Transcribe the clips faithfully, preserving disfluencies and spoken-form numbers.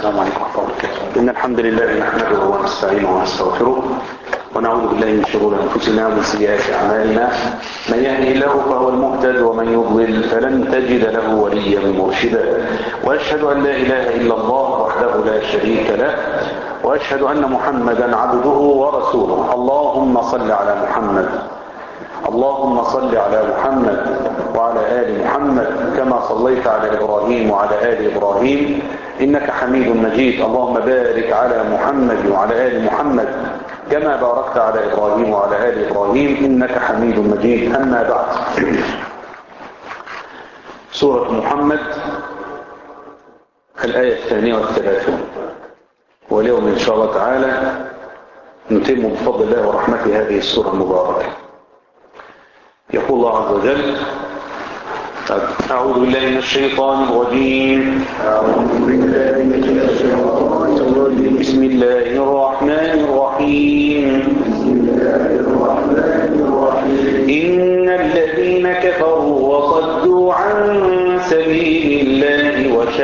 السلام عليكم ورحمة الله وبركاته. إن الحمد لله نحمده ونستعينه ونستغفره ونعوذ بالله من شرور أنفسنا ومن سيئات أعمالنا. من يهده الله فهو المهتد ومن يضلل فلن تجد له وليا مرشدا. وأشهد أن لا إله إلا الله وحده لا شريك له وأشهد أن محمدا عبده ورسوله. اللهم صل على محمد اللهم صل على محمد وعلى آل محمد كما صليت على إبراهيم وعلى آل إبراهيم إنك حميد مجيد. اللهم بارك على محمد وعلى آل محمد كما باركت على إبراهيم وعلى آل إبراهيم إنك حميد مجيد. أما بعد، سورة محمد الآية الثانية والثلاثون، واليوم إن شاء الله تعالى نتم بفضل الله ورحمته هذه السورة المباركة. يقول الله عز وجل: أعوذ بالله من الشيطان الرجيم أعوذ بالله من الشيطان الرجيم بسم الله الرحمن الرحيم بسم الله الرحمن الرحيم إن الذين كفروا وصدوا عن سبيل الله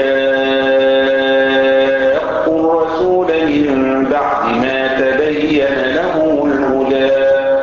وشاقوا الرسول من بعد ما تبين لهم الهدى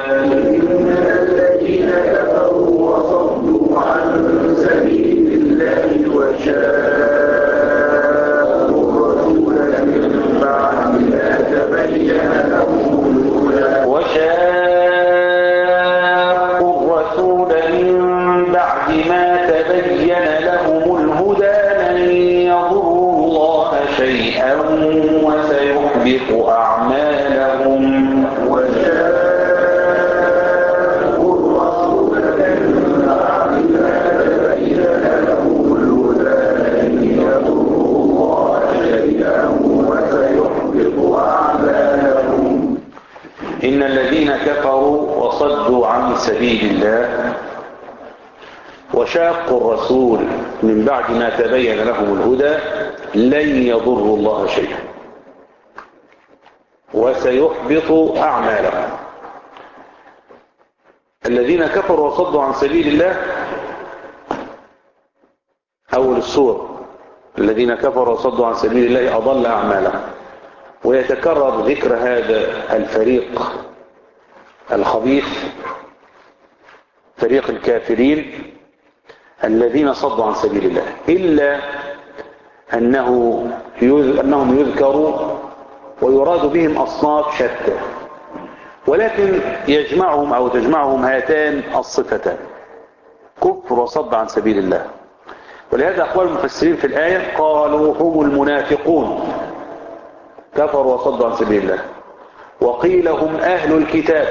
سبيل الله وشاقوا الرسول من بعد ما تبين لهم الهدى لن يضروا الله شيئا وسيحبط أعمالهم. الذين كفروا وصدوا عن سبيل الله، أول السورة: الذين كفروا وصدوا عن سبيل الله أضل أعمالهم. ويتكرر ذكر هذا الفريق الخبيث، فريق الكافرين الذين صدوا عن سبيل الله، إلا أنه أنهم يذكروا ويراد بهم أصناف شتى، ولكن يجمعهم أو تجمعهم هاتان الصفتان: كفر وصد عن سبيل الله. ولهذا أقوال المفسرين في الآية قالوا هم المنافقون كفروا وصدوا عن سبيل الله، وقيل هم أهل الكتاب،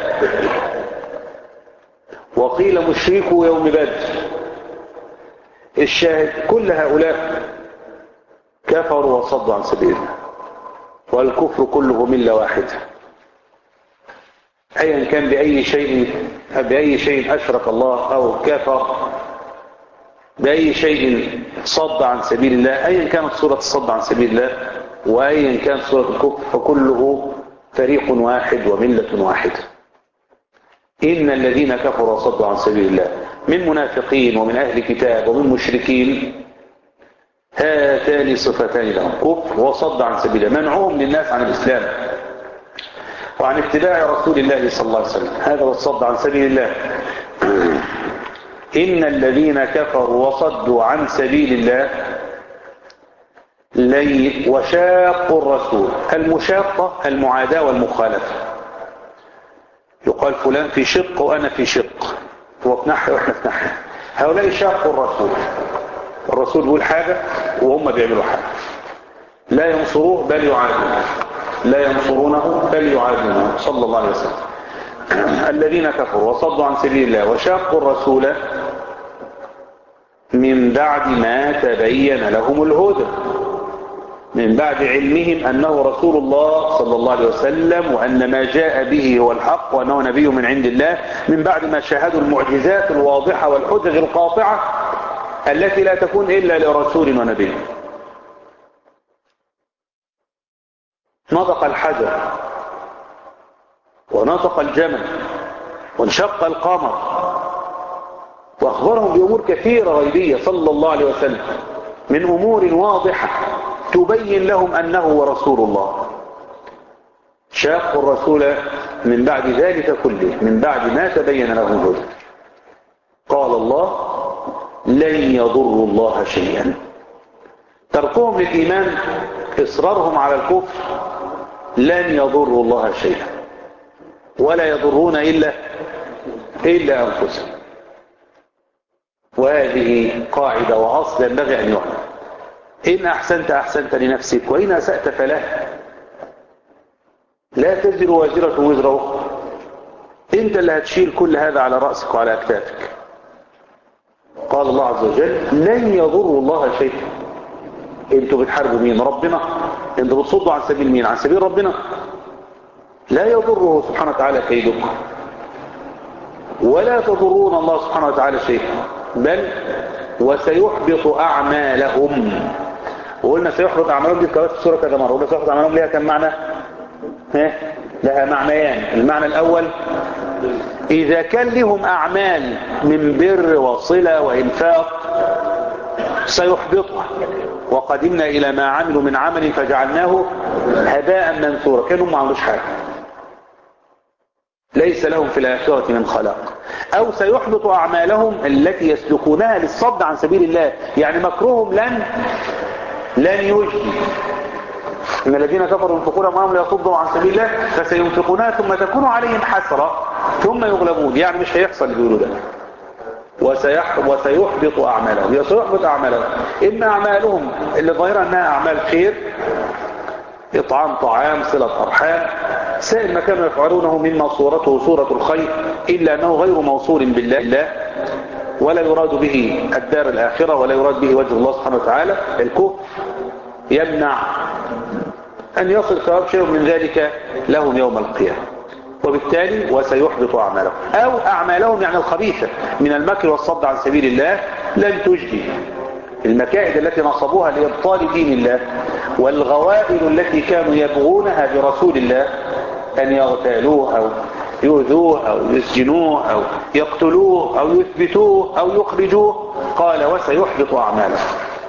وقيل مشركوا يوم بدر. الشاهد كل هؤلاء كفروا وصدوا عن سبيل الله، والكفر كله ملة واحدة، أيا كان بأي شيء بأي شيء أشرك الله أو كفر، بأي شيء صد عن سبيل الله، أيا كانت صورة الصد عن سبيل الله وأيا كانت صورة الكفر، فكله فريق واحد وملة واحدة. إن الذين كفروا وصدوا عن سبيل الله من منافقين ومن أهل كتاب ومن مشركين، هاتان صفتان لهم: كفر وصد عن سبيل الله، منعهم للناس عن الإسلام وعن اتباع رسول الله صلى الله عليه وسلم، هذا هو الصد عن سبيل الله. إن الذين كفروا وصدوا عن سبيل الله لي وشاقوا الرسول. المشاقة المعاداة والمخالفة، يقال فلان في شق وأنا في شق، هو في ناحية وإحنا في ناحية. هؤلاء شاقوا الرسول، الرسول بيقول حاجة وهم بيعملوا حاجة، لا ينصروه بل يعادونه، لا ينصرونه بل يعادونه صلى الله عليه وسلم. الذين كفروا وصدوا عن سبيل الله وشاقوا الرسول من بعد ما تبين لهم الهدى، من بعد علمهم أنه رسول الله صلى الله عليه وسلم وأن ما جاء به هو الحق وأنه نبي من عند الله، من بعد ما شاهدوا المعجزات الواضحة والحجج القاطعة التي لا تكون إلا لرسول ونبي. نطق الحجر ونطق الجمل وانشق القمر، وأخبرهم بأمور كثيرة غيبية صلى الله عليه وسلم من أمور واضحة تبين لهم أنه هو رسول الله. شاقوا الرسول من بعد ذلك كله، من بعد ما تبين لهم الهدى. قال الله لن يضروا الله شيئا. تركهم للإيمان، إصرارهم على الكفر، لن يضروا الله شيئا، ولا يضرون إلا إلا أنفسهم. وهذه قاعدة وأصل ينبغي أن يعلم. إن أحسنت أحسنت لنفسك، وإن أسأت فلها. لا تزر وازرة وزر أخرى. أنت اللي هتشيل كل هذا على رأسك وعلى أكتافك. قال الله عز وجل لن يضروا الله شيئا. أنتوا بتحاربوا مين؟ ربنا. أنتوا بتصدوا عن سبيل مين؟ عن سبيل ربنا. لا يضره سبحانه وتعالى كيدكم، ولا تضرون الله سبحانه وتعالى شيئا، بل وسيحبط أعمالهم. وقلنا سيحبط أعمالهم دي كرات السورة كذا مرة. وقلنا سيحبط أعمالهم لها كم معنى؟ ها؟ لها معنيان. المعنى الأول إذا كان لهم أعمال من بر وصلة وإنفاق سيحبطها، وقدمنا إلى ما عملوا من عمل فجعلناه هباء منثورا. كانوا ما عملوش حاجة، ليس لهم في الآخرة من خلاق. أو سيحبط أعمالهم التي يسلكونها للصد عن سبيل الله، يعني مكرهم لن لن يجدي. إن الذين كفروا ينفقون أموالهم ليصدوا عن سبيل الله فسينفقونها ثم تكون عليهم حسرة ثم يغلبون. يعني مش هيحصل اللي بيقولوا ده. وسيح وسيحبط أعمالهم. سيحبط أعمالهم، إما أعمالهم اللي ظاهرة أنها أعمال خير، إطعام طعام، صلة أرحام، سائر ما كانوا يفعلونه مما صورته صورة الخير، إلا أنه غير موصول بالله، ولا يراد به الدار الآخرة، ولا يراد به وجه الله سبحانه وتعالى. الكفر يمنع أن يصل ثواب شيء من ذلك لهم يوم القيامة. وبالتالي وسيحبط أعمالهم. أو أعمالهم يعني الخبيثة من المكر والصد عن سبيل الله لن تجدي. المكائد التي نصبوها لإبطال دين الله، والغوائل التي كانوا يبغونها برسول الله أن يغتالوه أو يؤذوه أو يسجنوه أو يقتلوه أو يثبتوه أو يخرجوه، قال وسيحبط أعمالهم.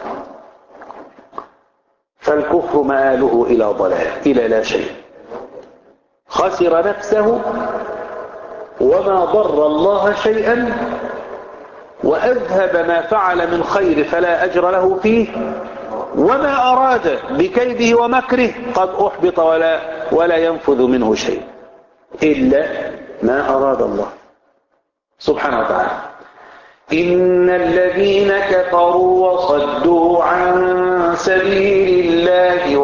فالكفر مآله إلى ضلال، إلى لا شيء. خسر نفسه وما ضر الله شيئا، وأذهب ما فعل من خير فلا أجر له فيه، وما أراد بكيده ومكره قد أحبط ولا, ولا ينفذ منه شيء إلا ما أراد الله سبحانه وتعالى. إن الذين كفروا وصدوا عن سبيل الله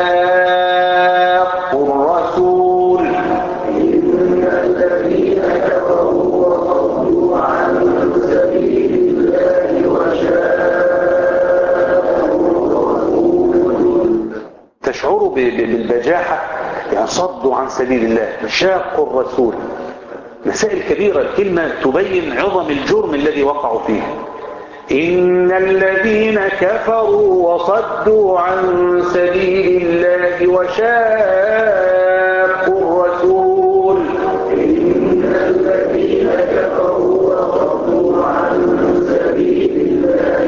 وشاقوا الرسول إن الذين كفروا وصدوا عن سبيل الله وشاقوا الرسول. تشعروا بالبجاحة، يعني صدوا عن سبيل الله، شاقوا الرسول. مسائل كبيرة. الكلمة تبين عظم الجرم الذي وقعوا فيه. إن الذين كفروا وصدوا عن سبيل الله وشاقوا الرسول إن الذين كفروا وصدوا عن سبيل الله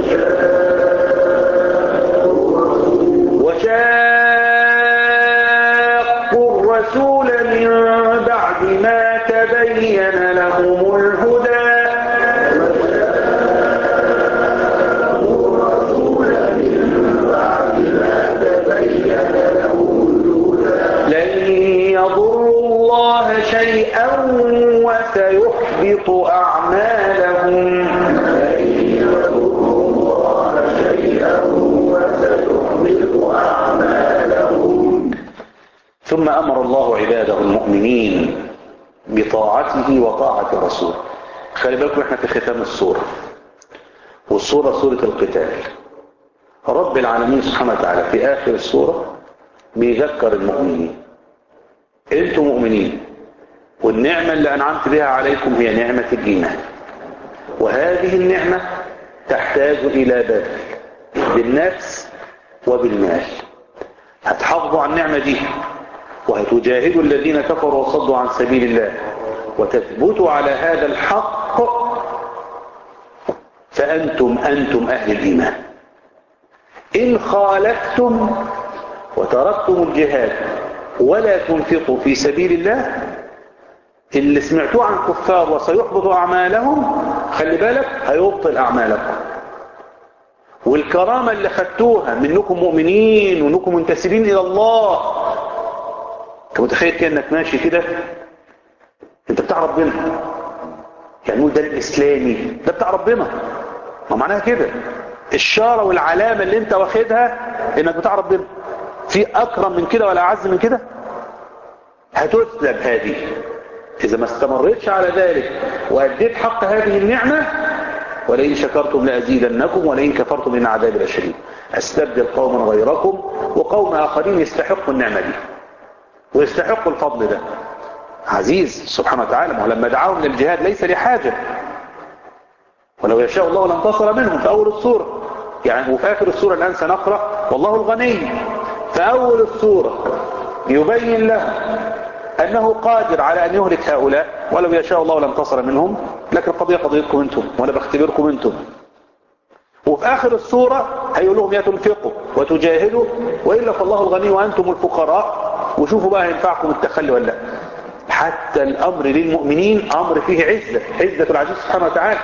وشاقوا الرسول وشاقوا الرسول من بعد ما تبين لهم الهدى لن يضروا الله شيئا وسيحبط أعمالهم لن يضروا الله شيئا وسيحبط أعمالهم. ثم أمر الله عباده المؤمنين بطاعته وطاعة رسوله. خلي بالكم احنا في ختام السورة، والسورة سورة القتال. رب العالمين سبحانه وتعالى في آخر السورة بيذكر المؤمنين، انتم مؤمنين، والنعمة اللي أنعمت بها عليكم هي نعمة الإيمان، وهذه النعمة تحتاج إلى بذل بالنفس وبالمال. هتحافظوا على النعمة دي وهتجاهدوا الذين كفروا وصدوا عن سبيل الله وتثبتوا على هذا الحق، فأنتم أنتم أهل الإيمان. إن خالفتم وتركتم الجهاد ولا تنفقوا في سبيل الله، اللي سمعتوه عن الكفار وسيحبط أعمالهم، خلي بالك هيبطل أعمالكم. والكرامة اللي خدتوها منكم مؤمنين وانكم منتسبين إلى الله، انت متخيل كأنك ماشي كده انت بتاع ربنا، يعني نقول ده الإسلامي ده بتاع ربنا، ما معناها كده الشارة والعلامة اللي انت واخدها انك بتاع ربنا. في أكرم من كده ولا أعز من كده؟ هتسلب هذه إذا ما استمرتش على ذلك وأديت حق هذه النعمة. ولئن شكرتم لأزيدنكم ولئن كفرتم إن عذابي لشديد. أستبدل قوما غيركم وقوم آخرين يستحقوا النعمة دي ويستحقوا الفضل ده. عزيز سبحانه وتعالى، ولما دعاهم للجهاد ليس لحاجة، ولو يشاء الله لانتصر منهم في أول السورة يعني. وفي آخر السورة الآن سنقرأ والله الغني، في أول السورة يبين له أنه قادر على أن يهلك هؤلاء ولو يشاء الله لانتصر منهم، لكن القضية قضيتكم أنتم وأنا بختبركم أنتم. وفي آخر السورة هيقول لهم يا تنفقوا وتجاهدوا وإلا فالله الغني وأنتم الفقراء، وشوفوا بقى ينفعكم التخلي ولا لا. حتى الأمر للمؤمنين أمر فيه عزة، عزة العزيز سبحانه وتعالى.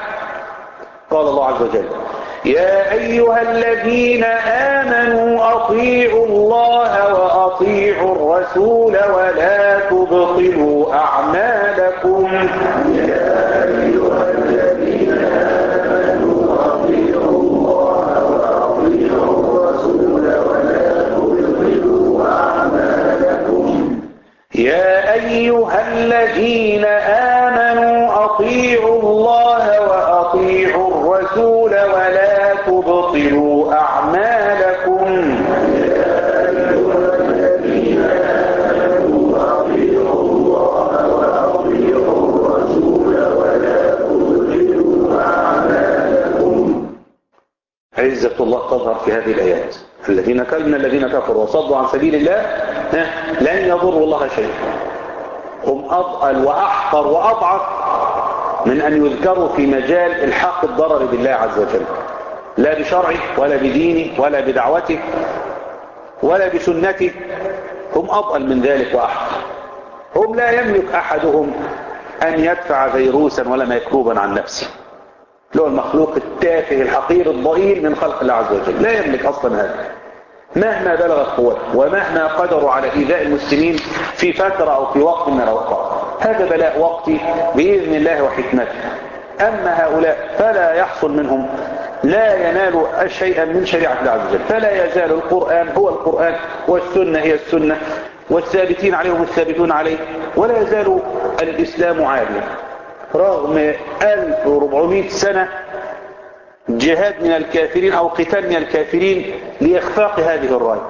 قال الله عز وجل يا أيها الذين آمنوا أطيعوا الله وأطيعوا الرسول ولا تبطلوا أعمالكم. يا أيها الذين آمنوا أطيعوا الله وأطيعوا الرسول ولا تبطلوا أعمالكم. يا أيها الذين آمنوا أطيعوا الله وأطيعوا الرسول ولا تبطلوا أعمالكم. يا أيها الذين آمنوا أطيعوا الله وأطيعوا الرسول ولا تبطلوا أعمالكم. عزة الله تظهر في هذه الآيات. الذين كلمنا الذين كفروا وصدوا عن سبيل الله لن يضروا الله شيئا، هم أضأل وأحقر وأضعف من أن يذكروا في مجال الحق الضرر بالله عز وجل، لا بشرعه ولا بدينه ولا بدعوته ولا بسنته. هم أضأل من ذلك وأحقر. هم لا يملك أحدهم أن يدفع فيروسا ولا ميكروبا عن نفسه، له المخلوق التافه الحقير الضئيل من خلق الله عز وجل، لا يملك أصلا هذا مهما بلغت قوته ومهما قدروا على إيذاء المسلمين في فترة أو في وقت من الأوقات. هذا بلاء وقتي بإذن الله وحكمته. أما هؤلاء فلا يحصل منهم، لا ينالوا شيئا من شريعة الله عز وجل، فلا يزال القرآن هو القرآن والسنة هي السنة والثابتين عليهم الثابتون عليه، ولا يزال الإسلام عاليا رغم ألف وأربعمائة سنة جهاد من الكافرين أو قتال من الكافرين لإخفاق هذه الراية.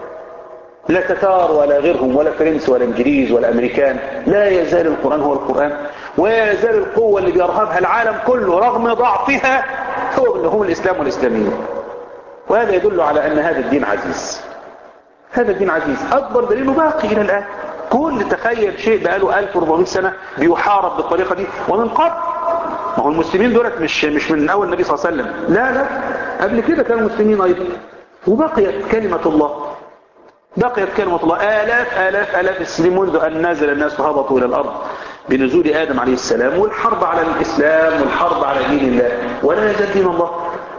لا تتار ولا غيرهم ولا فرنس ولا انجليز ولا امريكان، لا يزال القرآن هو القرآن، ولا يزال القوة اللي بيرهبها العالم كله رغم ضعفها هو هم الإسلام والإسلاميين. وهذا يدل على أن هذا الدين عزيز. هذا الدين عزيز، أكبر دليله باقي إلى الآن. كل تخيل شيء بقاله ألف وأربعمائة سنة بيحارب بالطريقة دي ومن قبل. ما هو المسلمين دولت مش مش من أول النبي صلى الله عليه وسلم، لا لا قبل كده كانوا مسلمين أيضا، وبقيت كلمة الله، بقيت كلمة الله آلاف آلاف آلاف السنين منذ أن نزل الناس وهبطوا إلى الأرض بنزول آدم عليه السلام، والحرب على الإسلام والحرب على دين الله، ولا يزال دين الله.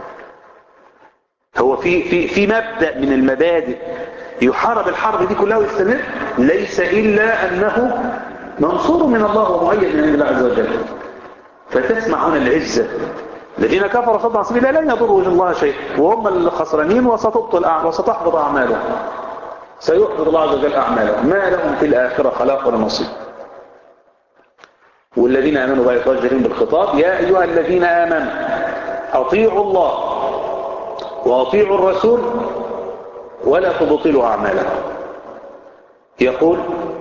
هو في في في مبدأ من المبادئ يحارب الحرب دي كلها ويستمر، ليس إلا أنه منصور من الله ومؤيد من الله عز وجل. فتسمع هنا العزة. الذين كفروا صدوا عن سبيل الله لن يضروا الله شيء وهم الخسرانين، وستبطل وستحبط أعمالهم، سيحبط الله عز وجل أعمالهم، ما لهم في الآخرة خلاق ولا نصيب. والذين آمنوا بقى يتوجهون بالخطاب يا أيها الذين آمنوا أطيعوا الله وأطيعوا الرسول ولا تبطلوا أعمالكم. يقول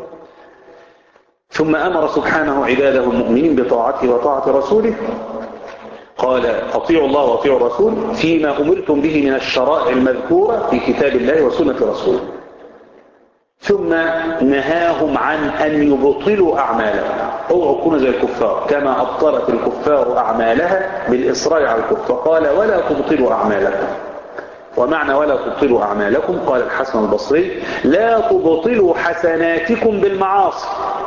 ثم أمر سبحانه عباده المؤمنين بطاعته وطاعة رسوله. قال أطيعوا الله وأطيعوا الرسول فيما أمرتم به من الشرائع المذكورة في كتاب الله وسنة رسوله. ثم نهاهم عن أن يبطلوا أعمالهم، اوعوا تكونوا زي الكفار كما أبطلت الكفار أعمالها بالإصرار على الكفر. قال ولا تبطلوا أعمالكم. ومعنى ولا تبطلوا أعمالكم قال الحسن البصري لا تبطلوا حسناتكم بالمعاصي.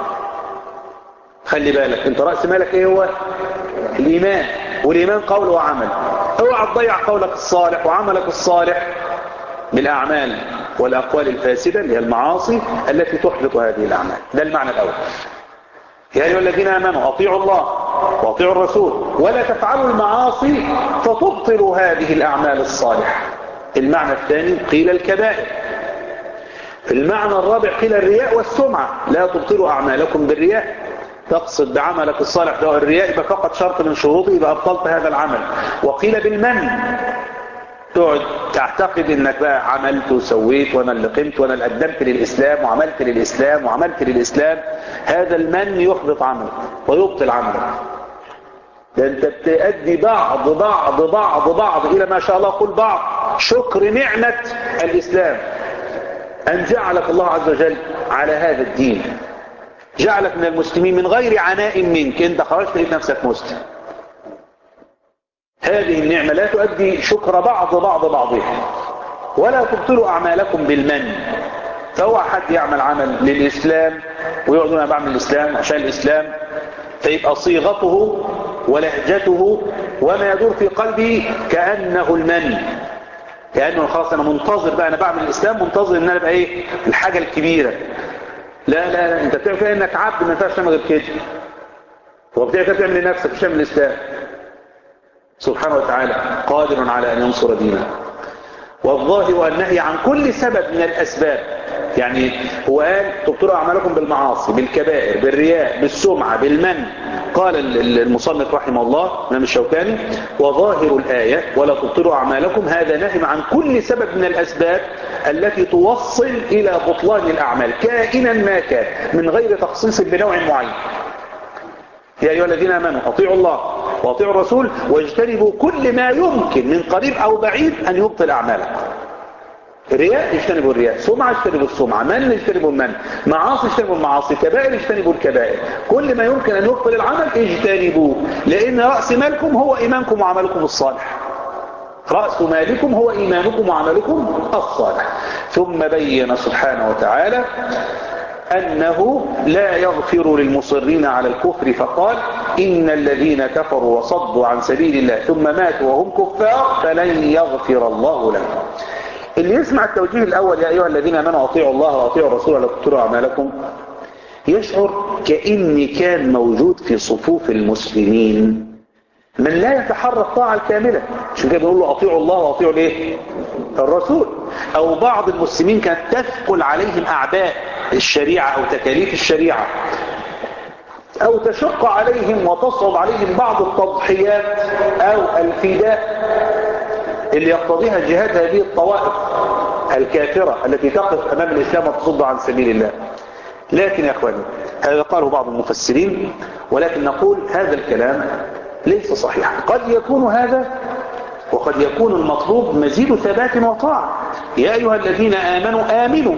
خلي بالك انت رأس مالك ايه هو؟ الإيمان، والإيمان قول وعمل. اوعى تضيع قولك الصالح وعملك الصالح بالأعمال والأقوال الفاسدة اللي هي المعاصي التي تحبط هذه الأعمال. ده المعنى الأول. يا أيها الذين آمنوا أطيعوا الله وأطيعوا الرسول ولا تفعلوا المعاصي فتبطلوا هذه الأعمال الصالحة. المعنى الثاني قيل الكبائر. المعنى الرابع قيل الرياء والسمعة. لا تبطلوا أعمالكم بالرياء، تقصد بعملك الصالح ده الرياء يبقى فقط شرط من شروطه يبقى أبطلت هذا العمل. وقيل بالمن، تقعد تعتقد انك بقى عملت وسويت وانا اللي قمت وانا اللي قدمت للإسلام وعملت للإسلام وعملت للإسلام. هذا المن يحبط عملك ويبطل عملك. ده انت بتأدي بعض بعض بعض بعض الى ما شاء الله قل بعض شكر نعمة الإسلام ان جعلك الله عز وجل على هذا الدين، جعلك من المسلمين من غير عناء منك، انت خرجت لقيت نفسك مسلم. هذه النعمة لا تؤدي شكر بعض بعض بعضها. ولا تبطلوا أعمالكم بالمن. فهو حد يعمل عمل للإسلام ويقعد انا بعمل الإسلام عشان الإسلام، فيبقى صيغته ولهجته وما يدور في قلبي كأنه المن، كأنه خلاص أنا منتظر بقى، أنا بعمل الإسلام منتظر أن أنا بقى إيه الحاجة الكبيرة. لا لا, لا. أنت بتعمل فيها أنك عبد ما ينفعش تعمل غير كده، وبتعمل تعمل لنفسك مش تعمل الإسلام. سبحانه وتعالى قادر على أن ينصر دينه. والظاهر النهي عن كل سبب من الأسباب. يعني هو قال تبطلوا أعمالكم بالمعاصي بالكبائر بالرياء بالسمعة بالمن. قال المصنف رحمه الله الإمام الشوكاني وظاهر الآية ولا تبطلوا أعمالكم هذا نهي عن كل سبب من الأسباب التي توصل إلى بطلان الأعمال كائنا ما كان من غير تخصيص بنوع معين. يا أيها الذين آمنوا أطيعوا الله وأطيعوا الرسول واجتنبوا كل ما يمكن من قريب أو بعيد أن يبطل أعمالكم. الرياء اجتنبوا الرياء، سمعة اجتنبوا السمعة، من اجتنبوا المن، معاصي اجتنبوا المعاصي، كبائر اجتنبوا الكبائر. كل ما يمكن أن يبطل العمل اجتنبوه، لأن رأس مالكم هو إيمانكم وعملكم الصالح. رأس مالكم هو إيمانكم وعملكم الصالح. ثم بين سبحانه وتعالى أنه لا يغفر للمصرين على الكفر فقال إن الذين كفروا وصدوا عن سبيل الله ثم ماتوا وهم كفار فلن يغفر الله لهم. اللي يسمع التوجيه الأول يا أيها الذين آمنوا أطيعوا الله وأطيعوا الرسول ولا تبطلوا أعمالكم يشعر كأن كان موجود في صفوف المسلمين من لا يتحرى الطاعة الكاملة. عشان كده بنقول له أطيعوا الله وأطيعوا الايه؟ الرسول. أو بعض المسلمين كانت تثقل عليهم أعباء الشريعة أو تكاليف الشريعة أو تشق عليهم وتصعب عليهم بعض التضحيات أو الفداء اللي يقتضيها جهاد هذه الطوائف الكافرة التي تقف أمام الإسلام وتصد عن سبيل الله. لكن يا أخواني هذا قاله بعض المفسرين، ولكن نقول هذا الكلام ليس صحيحا. قد يكون هذا وقد يكون المطلوب مزيد ثبات وطاعة. يا أيها الذين آمنوا آمنوا،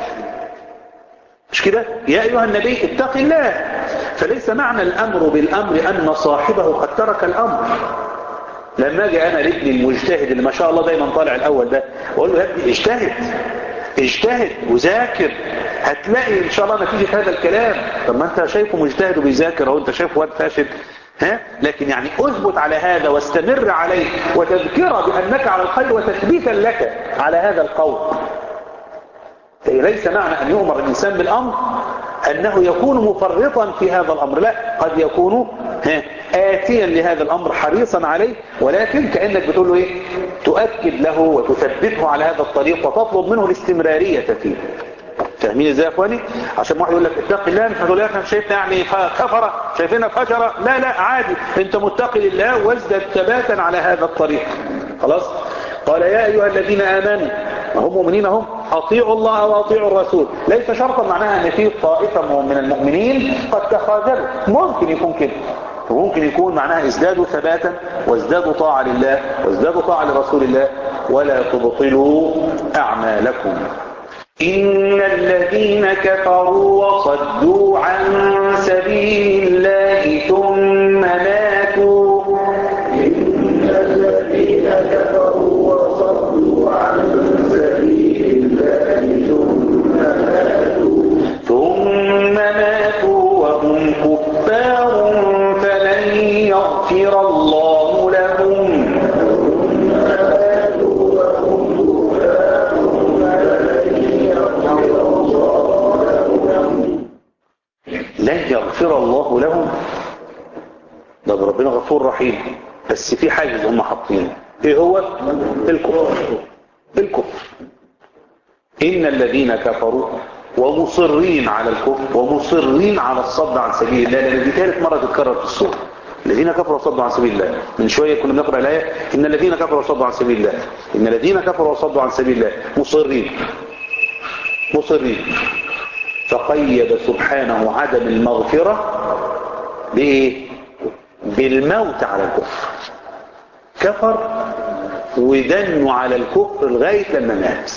مش كده؟ يا أيها النبي اتق الله. فليس معنى الأمر بالأمر أن صاحبه قد ترك الأمر. لما اجي أنا لابني المجتهد اللي ما شاء الله دايما طالع الأول ده وأقول له يا ابني اجتهد اجتهد وذاكر هتلاقي إن شاء الله نتيجة هذا الكلام. طب ما أنت شايفه مجتهد وبيذاكر أو أنت شايفه واد فاشل، ها؟ لكن يعني أثبت على هذا واستمر عليه وتذكر بأنك على الخير وتثبيتا لك على هذا القول. ليس معنى أن يؤمر الإنسان بالأمر أنه يكون مفرطا في هذا الأمر، لا، قد يكون آتيا لهذا الأمر حريصا عليه، ولكن كأنك بتقول له إيه؟ تؤكد له وتثبته على هذا الطريق وتطلب منه الاستمرارية فيه. فاهمين ازاي يا اخواني؟ عشان واحد يقول لك اتق الله، مش هتقول لك شايفنا يعني كفره شايفيننا فجره، لا لا عادي، انت متقي لله وازدد ثباتا على هذا الطريق. خلاص؟ قال يا ايها الذين امنوا، هم مؤمنين هم، اطيعوا الله واطيعوا الرسول. ليس شرطا معناها ان في طائفه من المؤمنين قد تخاذلوا، ممكن يكون كده، وممكن يكون معناها ازدادوا ثباتا وازدادوا طاعه لله وازدادوا طاعه لرسول الله. ولا تبطلوا اعمالكم إن الذين كفروا وصدوا عن سبيل الله ثم ماتوا إن الذين كفروا وصدوا يغفر الله لهم. ده ربنا غفور رحيم، بس في حاجز هم حاطينه، ايه هو؟ الكفر. الكفر. إن الذين كفروا ومصرين على الكفر ومصرين على الصد عن سبيل الله، لأن دي ثالث مرة تتكرر في السورة. الذين كفروا وصدوا عن سبيل الله. من شوية كنا بنقرأ الآية إن الذين كفروا وصدوا عن سبيل الله، إن الذين كفروا وصدوا عن سبيل الله مصرين مصرين. فقيد سبحانه عدم المغفرة بإيه؟ بالموت على الكفر. كفر ودنوا على الكفر لغاية لما مات.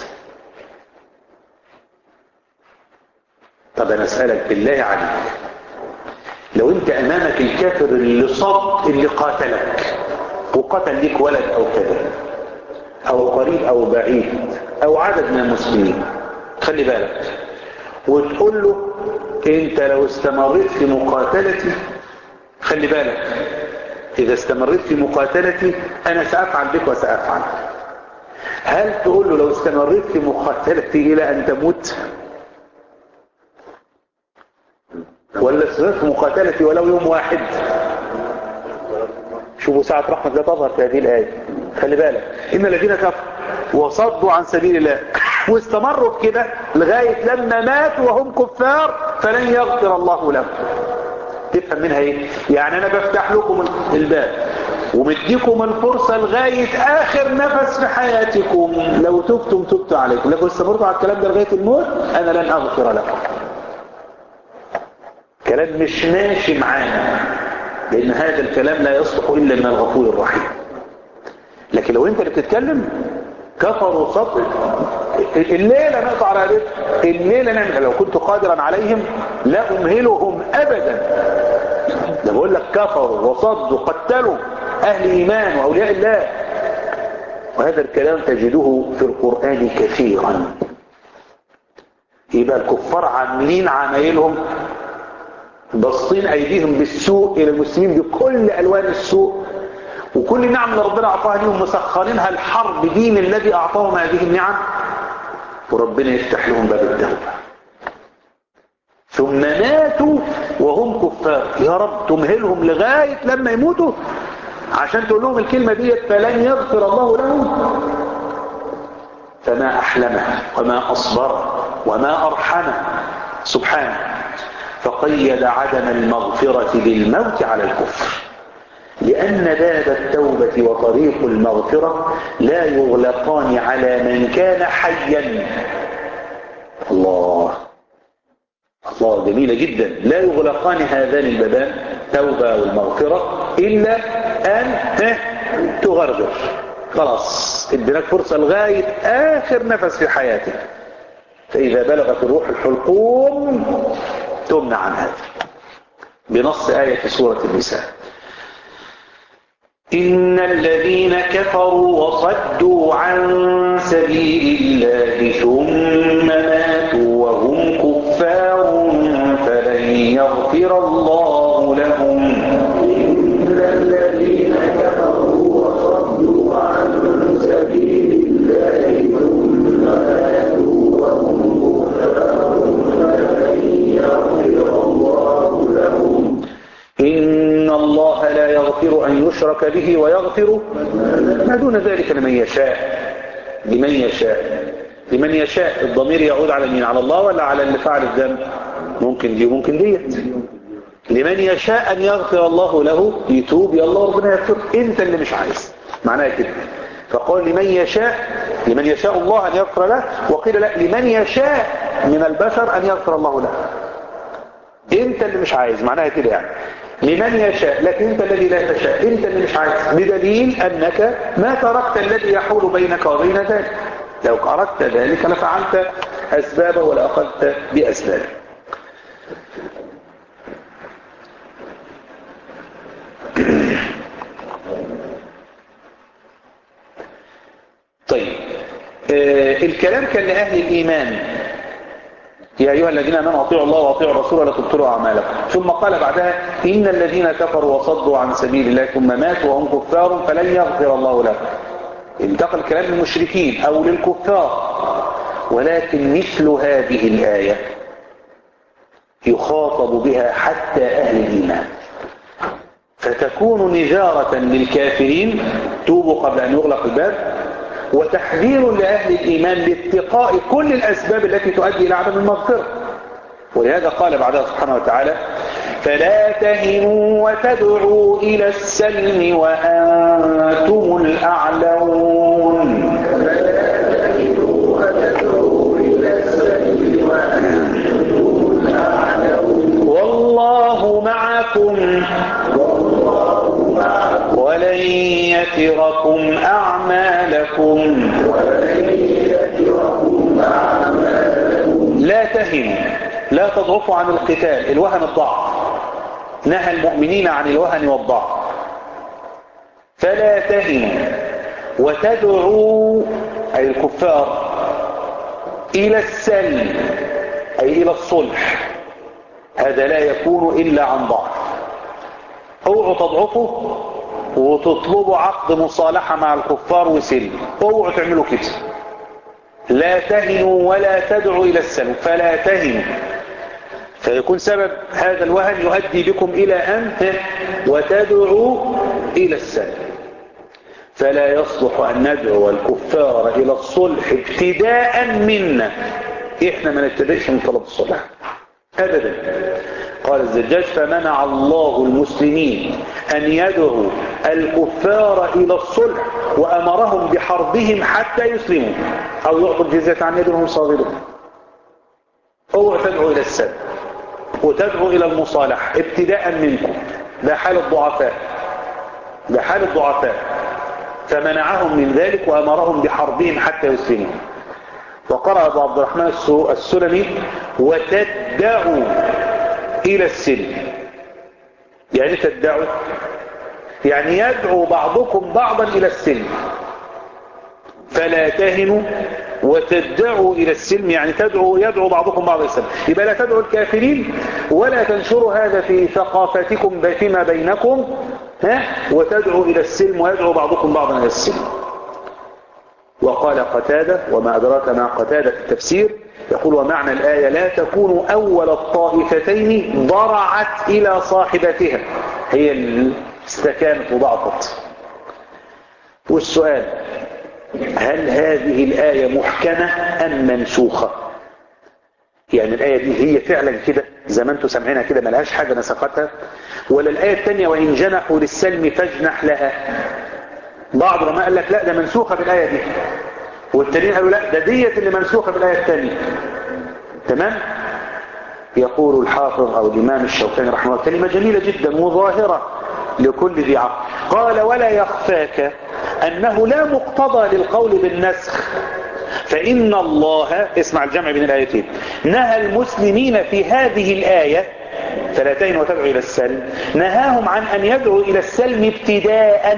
طب أنا أسألك بالله عليك، لو أنت أمامك الكافر اللي صد اللي قاتلك وقتل لك ولد أو كذا أو قريب أو بعيد أو عدد من المسلمين، خلي بالك، وتقول له أنت لو استمريت في مقاتلتي، خلي بالك، إذا استمريت في مقاتلتي أنا سأفعل بك وسأفعل. هل تقول له لو استمريت في مقاتلتي إلى أن تموت؟ ولا استمريت في مقاتلتي ولو يوم واحد؟ شوفوا ساعة رحمة لا تظهر في هذه الآية. خلي بالك، إن الذين كفروا وصدوا عن سبيل الله واستمروا بكده لغاية لما ماتوا وهم كفار فلن يغفر الله لهم. تفهم منها ايه؟ يعني انا بفتح لكم الباب ومديكم الفرصة لغاية اخر نفس في حياتكم، لو تبتم تبت عليكم، لكن استمرتوا على الكلام ده لغاية الموت انا لن اغفر لكم. كلام مش ماشي معانا، لان هذا الكلام لا يصلح الا من الغفور الرحيم. لكن لو انت اللي بتتكلم كفروا صدق الليلة نقطع على رأيك، الليلة نعمل، لو كنت قادرا عليهم لا أمهلهم أبدا. ده بقول لك كفروا وصدوا قتلوا أهل إيمان وأولياء الله. وهذا الكلام تجده في القرآن كثيرا. يبقى الكفار عاملين عمايلهم، بسطين أيديهم بالسوء إلى المسلمين بكل ألوان السوء، وكل نعم ربنا أعطاها لهم مسخرينها الحرب دين الذي أعطاهم هذه النعم، وربنا يفتح لهم باب التوبة. ثم ماتوا وهم كفار. يا رب تمهلهم لغاية لما يموتوا عشان تقول لهم الكلمة دي فلن يغفر الله لهم. فما أحلمه وما أصبره وما أرحمه سبحانه. فقيد عدم المغفرة بالموت على الكفر، لأن باب التوبة وطريق المغفرة لا يغلقان على من كان حيا. الله الله جميلة جدا. لا يغلقان هذان البابان توبة والمغفرة إلا أن تغرغر. خلاص اديناك فرصة لغاية آخر نفس في حياتك، فإذا بلغت الروح الحلقوم تمنع عن هذا بنص آية في سورة النساء. إن الذين كفروا وصدوا عن سبيل الله ثم ماتوا وهم كفار فلن يغفر الله لهم. إن الذين كفروا وصدوا عن سبيل الله ثم ماتوا وهم كفار فلن يغفر الله لهم. إن الله لا يغفر أن يشرك به ويغفر ما دون ذلك لمن يشاء. لمن يشاء لمن يشاء الضمير يعود على مين؟ على الله ولا على اللي فعل الذنب؟ ممكن دي ممكن ديت. لمن يشاء أن يغفر الله له يتوب، يا الله ربنا يغفر. انت اللي مش عايز، معناها كده. فقال لمن يشاء، لمن يشاء الله أن يغفر له، وقيل لا لمن يشاء من البشر أن يغفر الله له. انت اللي مش عايز، معناها كده يعني لمن يشاء، لكن انت الذي لا تشاء، انت اللي مش عايز، بدليل انك ما تركت الذي يحول بينك وبين ذلك. لو اردت ذلك لفعلت اسبابه ولا اخذت باسبابه. طيب آه الكلام كان لاهل الايمان، يا أيها الذين آمنوا أطيعوا الله وأطيعوا الرسول ولا تبطلوا أعمالكم. ثم قال بعدها إن الذين كفروا وصدوا عن سبيل الله ثم ماتوا وهم كفار فلن يغفر الله لهم. انتقل الكلام للمشركين أو للكفار. ولكن مثل هذه الآية يخاطب بها حتى أهل الإيمان، فتكون نذارة للكافرين توبوا قبل أن يغلق الباب، وتحذير لأهل الإيمان لاتقاء كل الأسباب التي تؤدي إلى عدم المغفرة. ولهذا قال بعدها سبحانه وتعالى: فلا تهنوا وتدعوا إلى السلم وأنتم الأعلون. والله معكم ولن يتركم أعمالكم. لا تهنوا، لا تضعفوا عن القتال، الوهن الضعف، نهى المؤمنين عن الوهن والضعف. فلا تهنوا وتدعوا أي الكفار إلى السلم أي إلى الصلح، هذا لا يكون إلا عن ضعف. اوعوا تضعفوا وتطلبوا عقد مصالحة مع الكفار وسلم، اوعوا تعملوا كده. لا تهنوا ولا تدعوا إلى السلم، فلا تهنوا، فيكون سبب هذا الوهن يؤدي بكم إلى أن وتدعوا إلى السلم. فلا يصلح أن ندعو الكفار إلى الصلح ابتداء منا، إحنا ما نبتدئش من طلب الصلح أبدا. قال الزجاج: فمنع الله المسلمين أن يدعوا الكفار إلى الصلح وأمرهم بحربهم حتى يسلموا أو يعطوا الجزية عن يد وهم صاغرون. اوعوا تدعوا إلى السلم وتدعوا إلى المصالحة ابتداء منكم، ده حال الضعفاء، ده حال الضعفاء. فمنعهم من ذلك وأمرهم بحربهم حتى يسلموا. وقرأ أبو عبد الرحمن السلمي: وتدعوا إلى السلم. يعني تدعوا يعني يدعو بعضكم بعضا إلى السلم. فلا تهنوا وتدعوا إلى السلم يعني تدعو يدعو بعضكم بعضا إلى السلم. يبقى لا تدعوا الكافرين ولا تنشروا هذا في ثقافتكم فيما بينكم، ها وتدعوا إلى السلم ويدعو بعضكم بعضا إلى السلم. وقال قتادة: وما أدراك مع قتادة في التفسير، يقول: ومعنى الآية لا تكون أول الطائفتين ضرعت إلى صاحبتها، هي اللي استكانت وضعفت. والسؤال: هل هذه الآية محكمة أم منسوخة؟ يعني الآية دي هي فعلا كده زي ما انتم سامعينها كده ملهاش حاجة نسختها، ولا الآية الثانية وإن جنحوا للسلم فاجنح لها؟ بعض العلماء قال لك لا ده منسوخة بالآية دي، والتانيين قالوا لا ده ديت اللي منسوخة بالآية الثانية. تمام؟ يقول الحافظ أو الإمام الشوكاني رحمه الله كلمة جميلة جدا وظاهرة لكل ذي عقل، قال: ولا يخفاك أنه لا مقتضى للقول بالنسخ، فإن الله، اسمع الجمع بين الآيتين، نهى المسلمين في هذه الآية فلا تهنوا وتدعوا إلى السلم، نهاهم عن أن يدعوا إلى السلم ابتداء،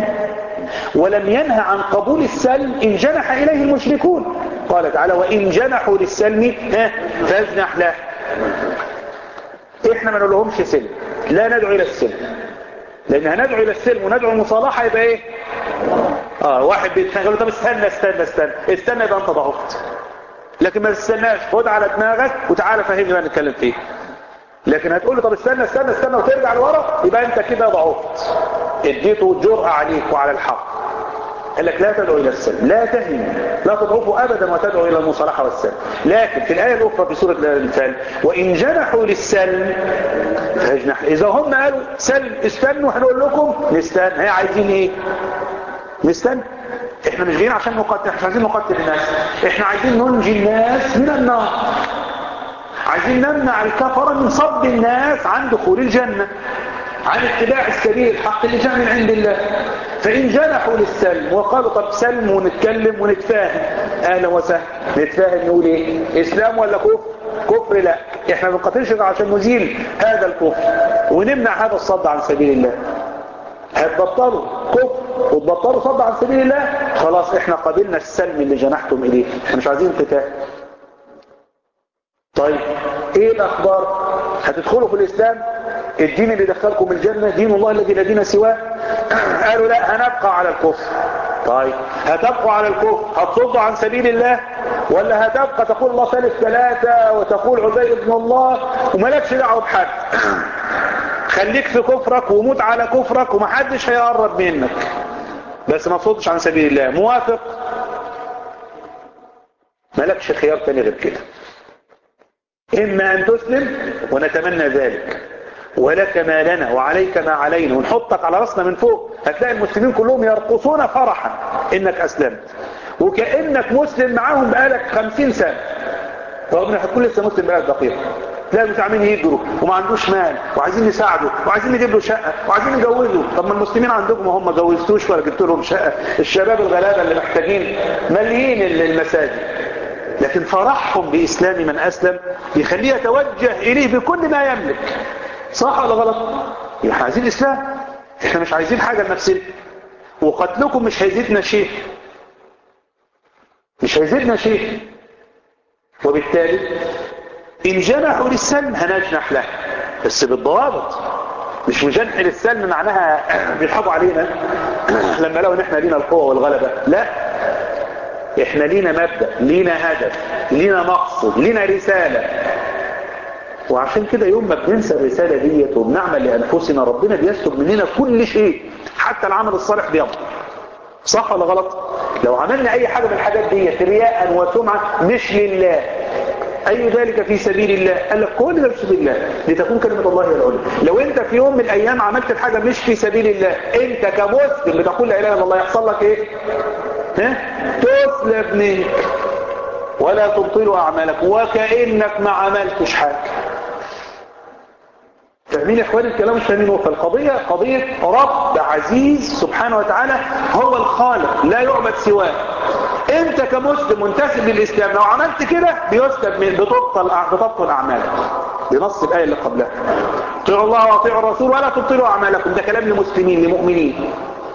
ولم ينهى عن قبول السلم إن جنح إليه المشركون. قال تعالى: وإن جنحوا للسلم فاجنح له. إحنا ما نقولهمش سلم، لا ندعو إلى السلم، لأن هندعو إلى السلم وندعو المصالحة يبقى إيه؟ آه واحد بيتخانق يقول: طب استنى استنى استنى استنى يبقى أنت ضعفت. لكن ما تستناش، خد على دماغك وتعالى فهمني بقى نتكلم فيه. لكن هتقول له طب استنى استنى استنى وترجع لورا، يبقى أنت كده ضعفت، اديته جرأة عليك وعلى الحق. قال لك لا تدعو إلى السلم، لا تهنوا، لا تضعفوا أبدا وتدعوا إلى المصالحة والسلم. لكن في الآية الأخرى في سورة الأنفال: وإن جنحوا للسلم فاجنح. إذا هم قالوا سلم استنوا هنقول لكم نستنى، هي عايزين إيه؟ نستنى. إحنا مش جايين عشان نقتل، إحنا مش عايزين نقتل الناس، إحنا عايزين ننجي الناس من النار، عايزين نمنع الكفرة من صد الناس عن دخول الجنة، عن اتباع السبيل الحق اللي جاء من عند الله. فإن جنحوا للسلم وقالوا طب سلم ونتكلم ونتفاهم، أهلا وسهلا، نتفاهم نقول إيه؟ إسلام ولا كفر؟ كفر لا، إحنا ما بنقاتلش عشان نزيل هذا الكفر ونمنع هذا الصد عن سبيل الله. هتبطلوا كفر وتبطلوا صد عن سبيل الله، خلاص إحنا قبلنا السلم اللي جنحتم إليه، إحنا مش عايزين قتال. طيب إيه الأخبار؟ هتدخلوا في الإسلام؟ الدين اللي دخلكم الجنة دين الله الذي لا دين سواه؟ قالوا لا هنبقى على الكفر. طيب هتبقوا على الكفر، هتصدوا عن سبيل الله؟ ولا هتبقى تقول الله ثالث ثلاثة وتقول عزير ابن الله ومالكش دعوه بحد؟ خليك في كفرك وموت على كفرك ومحدش هيقرب منك، بس ما تصدش عن سبيل الله. موافق؟ مالكش خيار تاني غير كده، اما ان تسلم ونتمنى ذلك ولك ما لنا وعليك ما علينا ونحطك على رأسنا من فوق، هتلاقي المسلمين كلهم يرقصون فرحا انك اسلمت وكأنك مسلم معاهم بقالك خمسين سنة، رغم انك هتكون لسه مسلم بقالك دقيقة. تلاقي متعاملين يجروا وما عندوش مال وعايزين نساعده وعايزين نجيب له شقة وعايزين نجوزه. طب ما المسلمين عندكم وهم ما جوزتوش ولا جبت لهم شقة؟ الشباب الغلابة اللي محتاجين مليين المساجد، لكن فرحهم بإسلام من أسلم يخليه يتوجه إليه بكل ما يملك. صح ولا غلط؟ احنا عايزين إسلام، احنا مش عايزين حاجة لنفسنا، وقتلكم مش هيزيدنا شيء، مش هيزيدنا شيء. وبالتالي إن جنحوا للسلم هنجنح له، بس بالضوابط. مش مجنح للسلم معناها بيضحكوا علينا لما لو ان احنا لينا القوة والغلبة، لا، احنا لينا مبدأ، لينا هدف، لينا مقصد، لينا رسالة. وعشان كده يوم ما بننسى الرسالة ديت وبنعمل لأنفسنا ربنا بيسلب مننا كل شيء، حتى العمل الصالح بيضل. صح ولا غلط؟ لو عملنا اي حاجة من الحاجات ديت رياء وسمعة مش لله، اي ذلك في سبيل الله، قال لك كل ده في سبيل الله لتكون كلمة الله هي العليا. لو انت في يوم من الايام عملت الحاجة مش في سبيل الله، انت كمسلم بتقول لا اله الا الله، يحصل لك ايه؟ ها؟ تسلب منك ولا تبطل اعمالك وكأنك ما عملتش حاجة. فاهمين يا اخواني الكلام؟ مش فاهمين؟ فالقضية قضية رب عزيز سبحانه وتعالى هو الخالق لا يعبد سواه. انت كمسلم منتسب للاسلام لو عملت كده بيسلب من بتبطل بتبطل اعمالك بنص الايه اللي قبلها. اطيعوا الله واطيعوا الرسول ولا تبطلوا اعمالكم، ده كلام لمسلمين لمؤمنين.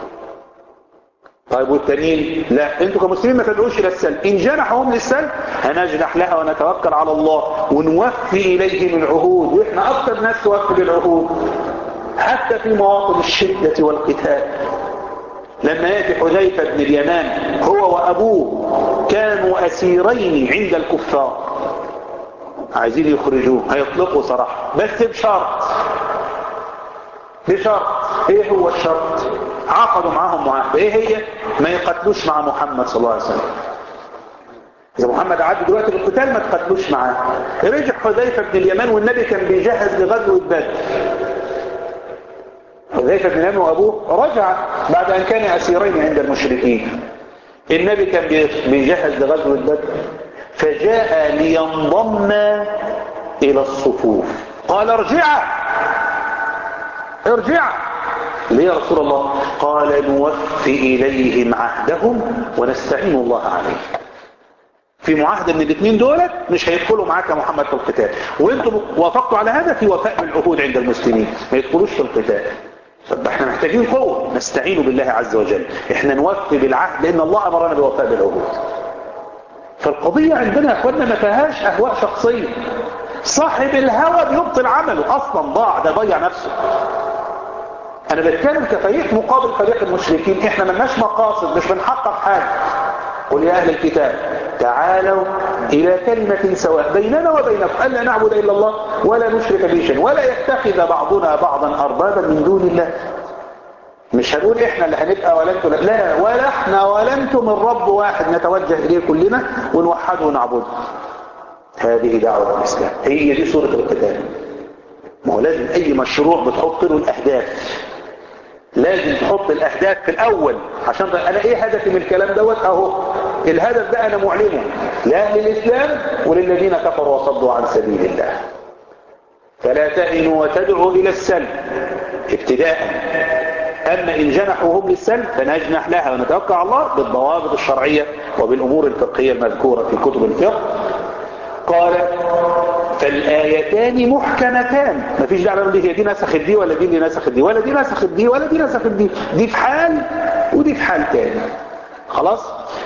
طيب والتانيين؟ لا، انتوا كمسلمين ما تدعوش الى السلم. ان جنحهم للسلم هنجنح لها ونتوكل على الله ونوفي اليهم العهود، واحنا اكثر ناس توفي للعهود حتى في مواطن الشده والقتال. لما يأتي حذيفة بن اليمان هو وأبوه كانوا أسيرين عند الكفار، عايزين يخرجوه، هيطلقوا صراحة، بس بشرط بشرط ايه هو الشرط؟ عقدوا معاهم معاهدة، ايه هي؟ ما يقتلوش مع محمد صلى الله عليه وسلم. إذا محمد عاد دلوقتي بالقتال ما تقتلوش معاه. رجع حذيفة بن اليمان والنبي كان بيجهز لغزوة بدر. حذيفة بن اليمان وأبوه رجع بعد أن كان أسيرين عند المشركين. النبي كان بيجهز لغزوة بدر فجاء لينضم إلى الصفوف، قال ارجع ارجع ليه يا رسول الله؟ قال نوفي إليهم عهدهم ونستعين الله عليه. في معاهدة من الاثنين دولت مش هيدخلوا معاك يا محمد في القتال، وانتم وافقتوا على هذا في وفاء بالعهود عند المسلمين، ما يدخلوش في القتال. طب احنا محتاجين قوة، نستعين بالله عز وجل، احنا نوفي بالعهد لان الله امرنا بوفاء بالعهود. فالقضية عندنا يا اخواننا ما فيهاش اهواء شخصية. صاحب الهوى بيبطل عمله اصلا، ضاع، ده ضيع نفسه. انا بتكلم كفريق مقابل فريق المشركين، احنا ملناش مقاصد، مش بنحقق حاجة. قل يا اهل الكتاب تعالوا الى كلمة سواء بيننا وبينكم الا نعبد الا الله ولا نشرك به شيئا ولا يتخذ بعضنا بعضا اربابا من دون الله. مش هنقول احنا اللي هنبقى ولا انتم، لا، ولا احنا ولا انتم، الرب واحد نتوجه اليه كلنا ونوحده ونعبده. هذه دعوة الاسلام، هي دي سورة القتال. ما هو لازم اي مشروع بتحط له الاهداف، لازم تحط الاهداف في الاول. عشان انا ايه هدفي من الكلام دوت؟ اهو الهدف ده انا معلنه لاهل الاسلام وللذين كفروا وصدوا عن سبيل الله. فلا تهنوا وتدعوا الى السلم ابتداء. اما ان جنحوا هم للسلم فنجنح لها ونتوكل على الله بالضوابط الشرعيه وبالامور الفقهيه المذكوره في كتب الفقه. قال فالآيتان محكمتان، مفيش دعوه نقول هي دي نسخت دي ولا دي اللي نسخت دي ولا دي نسخت دي ولا دي نسخت دي، دي في حال ودي في حال تاني. خلاص؟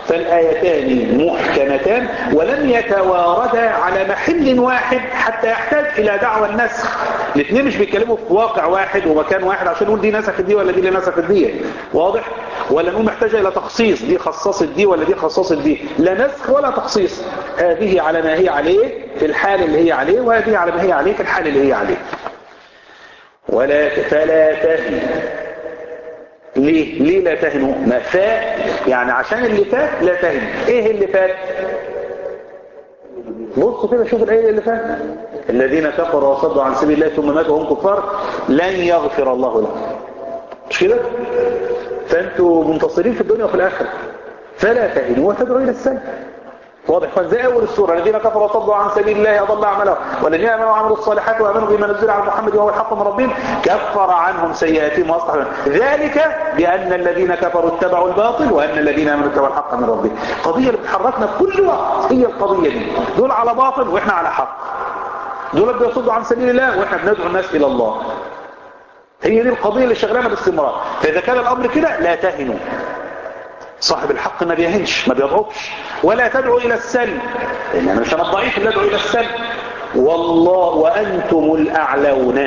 فالآيتان محكمتان ولم يتواردا على محل واحد حتى يحتاج إلى دعوى النسخ. الاثنين مش بيتكلموا في واقع واحد ومكان واحد عشان نقول دي نسخت دي ولا دي اللي نسخت دي، واضح؟ ولا نقول محتاجة إلى تخصيص، دي خصصت دي ولا دي خصصت دي، لا نسخ ولا تخصيص. هذه على ما هي عليه في الحال اللي هي عليه، وهذه على ما هي عليه في الحال اللي هي عليه. ولا فلا تهنوا. ليه؟ ليه لا تهنوا؟ ما فات يعني عشان اللي فات لا تهنوا. ايه اللي فات؟ بصوا كده شوف الآية اللي فات، الذين كفروا وصدوا عن سبيل الله ثم ماتوا وهم كفار لن يغفر الله لهم. مش كده؟ فانتوا منتصرين في الدنيا وفي الآخرة. فلا تهنوا وتدعوا إلى السلم. واضح؟ زي أول السورة الذين كفروا وصدوا عن سبيل الله أضل أعمالهم والذين آمنوا وعملوا الصالحات وآمنوا بما نزل على محمد وهو الحق من ربهم كفر عنهم سيئاتهم وأصلح لهم ذلك بأن الذين كفروا اتبعوا الباطل وأن الذين آمنوا اتبعوا الحق من ربهم. القضية اللي بتحركنا في كل وقت هي القضية دي، دول على باطل وإحنا على حق، دول بيصدوا عن سبيل الله وإحنا بندعو الناس إلى الله. هي دي القضية اللي شغلنا باستمرار. فإذا كان الأمر كده لا تهنوا، صاحب الحق ما بيهنش ما بيضعفش. ولا تدعو إلى السلم، لأن أنا مش أنا الضعيف اللي أدعو إلى السلم. والله وأنتم الأعلون.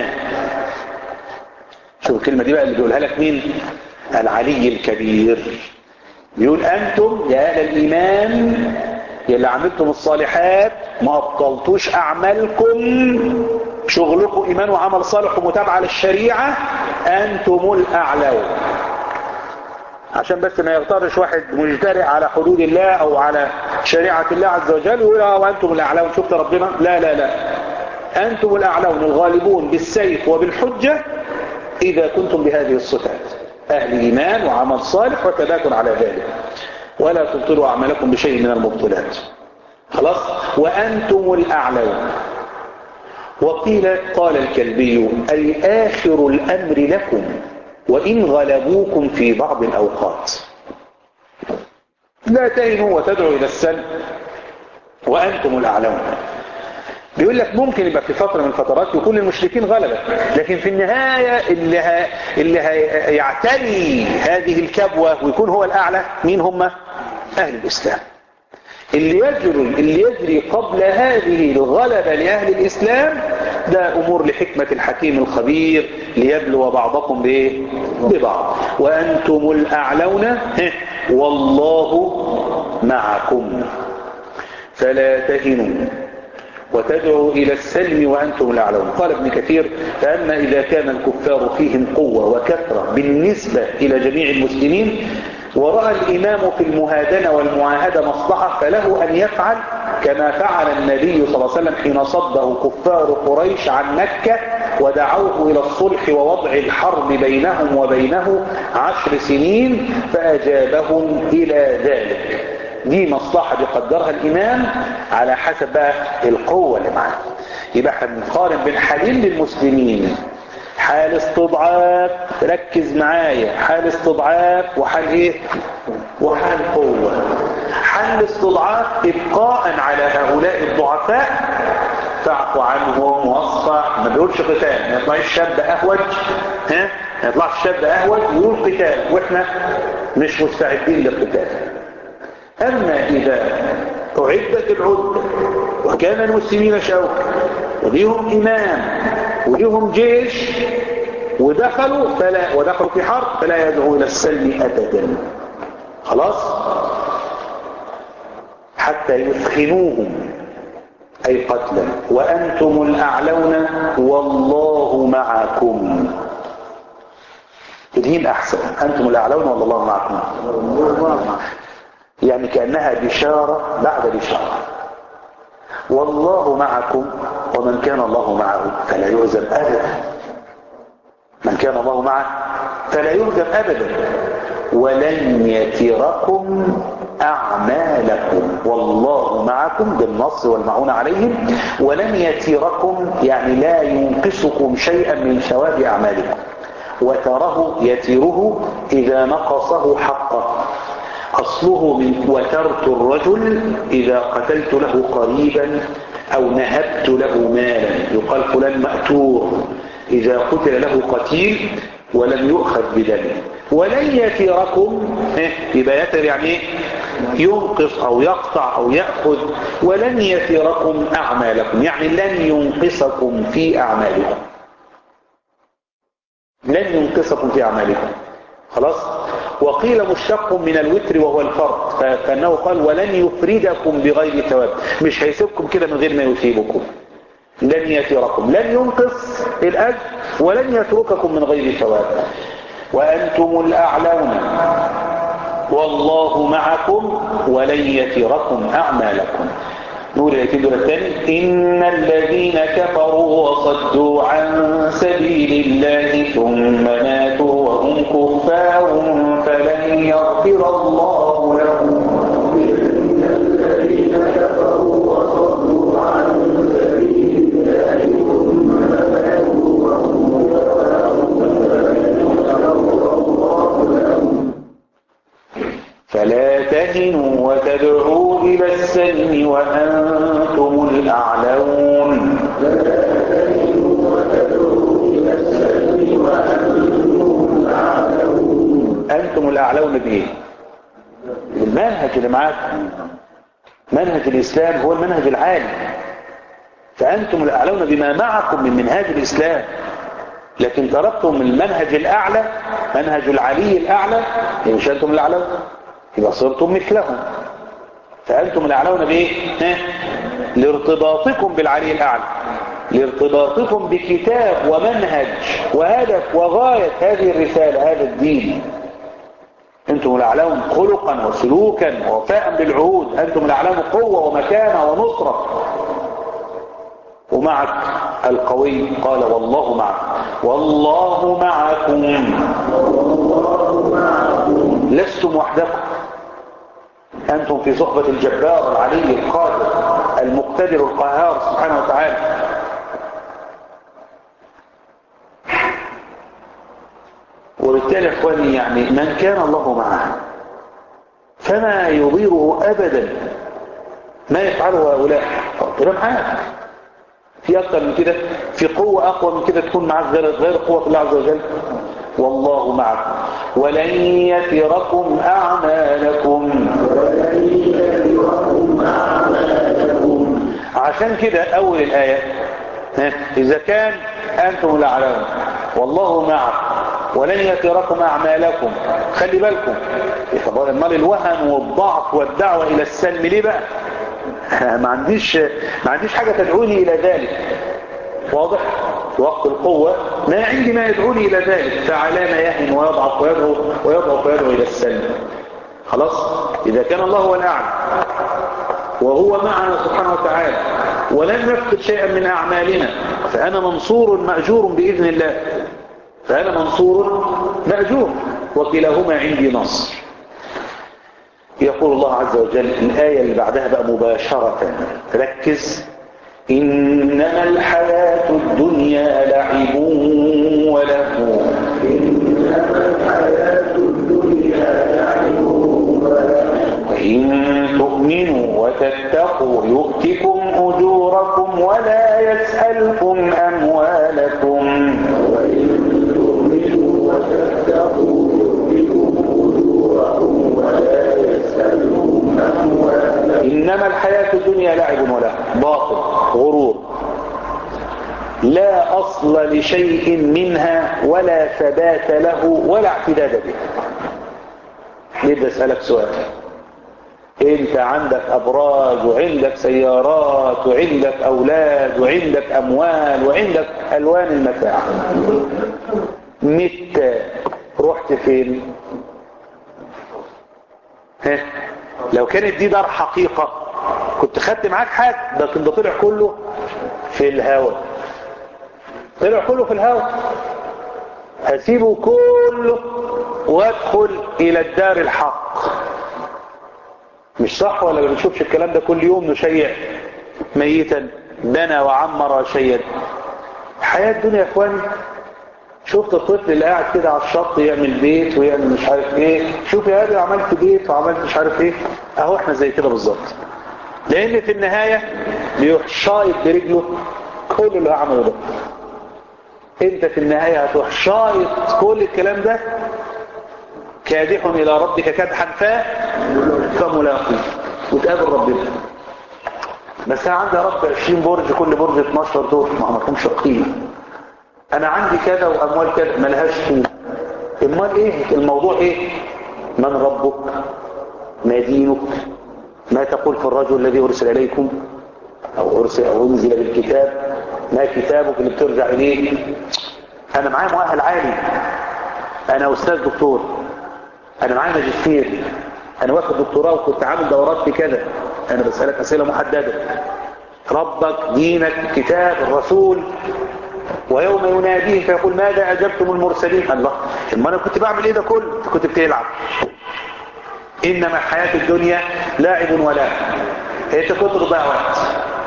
شوف الكلمة دي بقى اللي بيقولها لك مين؟ العلي الكبير. بيقول أنتم يا أهل الإيمان يا اللي عملتم الصالحات ما أبطلتوش أعمالكم، شغلكم إيمان وعمل صالح ومتابعة للشريعة، أنتم الأعلون. عشان بس ما يغترش واحد مجترئ على حدود الله او على شريعة الله عز وجل ويقول اه وانتم الاعلون شفت ربنا. لا لا لا، انتم الاعلون الغالبون بالسيف وبالحجة اذا كنتم بهذه الصفات، اهل ايمان وعمل صالح وثبات على ذلك، ولا تبطلوا اعمالكم بشيء من المبطلات. خلاص؟ وانتم الاعلون. وقيل قال الكلبي اي اخر الامر لكم وإن غلبوكم في بعض الأوقات. لا تهنوا وتدعوا إلى السلم وأنتم الأعلون. بيقول لك ممكن يبقى في فترة من الفترات يكون المشركين غلبة، لكن في النهاية اللي, ها اللي هيعتلي هذه الكبوة ويكون هو الأعلى مين هم؟ أهل الإسلام. اللي يجري اللي يجري قبل هذه الغلبة لأهل الإسلام ده أمور لحكمة الحكيم الخبير ليبلو بعضكم بإيه؟ ببعض. وأنتم الأعلون والله معكم فلا تهنوا وتدعوا إلى السلم وأنتم الأعلون. قال ابن كثير فأما إذا كان الكفار فيهم قوة وكثرة بالنسبة إلى جميع المسلمين ورأى الإمام في المهادنة والمعاهدة مصلحة فله أن يفعل كما فعل النبي صلى الله عليه وسلم حين صده كفار قريش عن مكة ودعوه إلى الصلح ووضع الحرب بينهم وبينه عشر سنين فأجابهم إلى ذلك. دي مصلحة بيقدرها الإمام على حسب بقى القوة اللي معاه. يبقى احنا بنقارن بين حالين للمسلمين، حال استضعاف، ركز معايا، حال استضعاف وحال ايه؟ وحال قوة. حال استضعاف ابقاء على هؤلاء الضعفاء فاعفوا عنهم واصفح، ما بيقولش قتال، ما يطلعش شاب اهوج، ها؟ ما يطلعش شاب اهوج ويقول قتال واحنا مش مستعدين للقتال. اما اذا اعدت العدة وكان المسلمين شوكا وليهم امام وليهم جيش ودخلوا فلا ودخلوا في حرب فلا يدعوا الى السلم ابدا. خلاص؟ حتى يثخنوهم اي قتلا. وانتم الاعلون والله معكم. دين احسن، انتم الاعلون والله معكم. يعني كأنها بشارة بعد بشارة. والله معكم ومن كان الله معه فلا يهزم أبدا. من كان الله معه فلا يهزم أبدا. ولن يتركم أعمالكم والله معكم بالنصر والمعون عليهم. ولن يتركم يعني لا ينقصكم شيئا من ثواب أعمالكم. وتره يتره إذا نقصه حقه. أصله من وترت الرجل إذا قتلت له قريبا أو نهبت له مالا. يقال فلان مأتور إذا قتل له قتيل ولم يؤخذ بدمه. ولن يتركم يبقى يتر يعني ايه؟ ينقص أو يقطع أو يأخذ. ولن يتركم أعمالكم، يعني لن ينقصكم في أعمالكم، لن ينقصكم في أعمالكم. خلاص. وقيل مشتق من الوتر وهو الفرد، فأنه قال ولن يفردكم بغير ثواب، مش هيسيبكم كده من غير ما يثيبكم. لن يتركم، لن ينقص الأجر ولن يترككم من غير ثواب. وأنتم الأعلون والله معكم ولن يتركم أعمالكم. نقول الآيتين دول الثاني. إن الذين كفروا وصدوا عن سبيل الله ثم ماتوا وهم كفار فلن يغفر الله لهم. إن الذين كفروا وصدوا عن سبيل الله ثم ماتوا وهم كفار فلن يغفر الله لهم. فلا تهنوا وتدعوا إلى السلم وأنتم الأعلون. أنتم الأعلون بإيه؟ المنهج اللي معاكم، منهج الإسلام هو المنهج العالي، فأنتم الأعلون بما معكم من منهاج الإسلام. لكن تركتم المنهج الأعلى، منهج العلي الأعلى، مش أنتم الأعلون، يبقى صرتم مثلهم. فأنتم الأعلون بإيه؟ لارتباطكم بالعلي الأعلى، لارتباطكم بكتاب ومنهج وهدف وغاية هذه الرسالة، هذا الدين. أنتم الأعلون خلقا وسلوكا ووفاء بالعهود. أنتم الأعلون قوة ومكانة ونصرة. ومعك القوي قال والله معك، والله معكم، لستم وحدكم، أنتم في صحبة الجبار العلي القادر المقتدر القهار سبحانه وتعالى. وبالتالي اخواني يعني من كان الله معه فما يضيره أبدا ما يفعله هؤلاء. طيب معاك في أكثر من كده، في قوة أقوى من كده تكون معك غير غير قوة الله عز وجل. والله معكم ولن يتركم أعمالكم. عشان كده أول الآية إذا كان أنتم الأعلون والله معكم ولن يتركم أعمالكم، خلي بالكم امال الوهن والضعف والدعوة إلى السلم ليه بقى؟ ما عنديش ما عنديش حاجة تدعوني إلى ذلك. واضح؟ وقت القوة ما عندي ما يدعوني إلى ذلك، فعلامة يهن ويضعف ويدعو ويضعف ويدعو إلى السلم. خلاص. إذا كان الله هو الأعلى وهو معنا سبحانه وتعالى ولن نفقد شيئا من أعمالنا، فأنا منصور مأجور بإذن الله، فأنا منصور مأجور، وكلاهما عندي نصر. يقول الله عز وجل الآية اللي بعدها بقى مباشرة، ركز. إنما الحياة الدنيا لعب ولهو. إنما الحياة الدنيا لعب ولهو وإن تؤمنوا وتتقوا يؤتكم أجوركم ولا يسألكم أموالكم. وإن تؤمنوا وتتقوا يؤتكم أجوركم ولا يسألكم أموالكم. إنما الحياة الدنيا لعب ولهو، باطل، غرور، لا أصل لشيء منها ولا ثبات له ولا اعتداد به. بدي أسألك سؤال، انت عندك أبراج وعندك سيارات وعندك أولاد وعندك أموال وعندك ألوان المتاع، مت رحت فين؟ ها؟ لو كانت دي دار حقيقة كنت خدت معاك حاجة، لكن ده طلع كله في الهواء، طلع كله في الهواء. هسيبه كله وادخل الى الدار الحق. مش صح ولا ما بنشوفش الكلام ده كل يوم؟ نشيع ميتا بنى وعمر وشيد. حياة الدنيا يا اخواني، شفت الطفل اللي قاعد كده على الشط يعمل بيت ويعمل مش عارف ايه، شوف يا ابني عملت بيت وعملت مش عارف ايه، اهو احنا زي كده بالظبط. لان في النهاية بيروح شايط برجله كل اللي عمله ده. انت في النهاية هتروح شايط كل الكلام ده كادح إلى ربك كدحا فا فملاقيه وتقابل ربنا. بس أنا عندي يا رب عشرين برج، كل برج اتناشر دور، ما عمركمش قيمة. أنا عندي كذا وأموال كذا ما لهاش قيمة. امال إيه الموضوع؟ إيه؟ من ربك؟ ما دينك؟ ما تقول في الرجل الذي أرسل إليكم أو أرسل أو أنزل بالكتاب؟ ما كتابك اللي بترجع إليه؟ أنا معايا مؤهل عالي، أنا أستاذ دكتور، أنا معايا ماجستير، أنا واخد دكتوراه وكنت عامل دورات في كذا. أنا بسألك أسئلة محددة. ربك، دينك، كتاب، الرسول. ويوم يناديهم فيقول ماذا أجبتم المرسلين؟ الله، ما أنا كنت بعمل إيه ده كله؟ كنت بتلعب. إنما الحياة الدنيا لاعب ولعب. أنت كنت بتضيع وقت.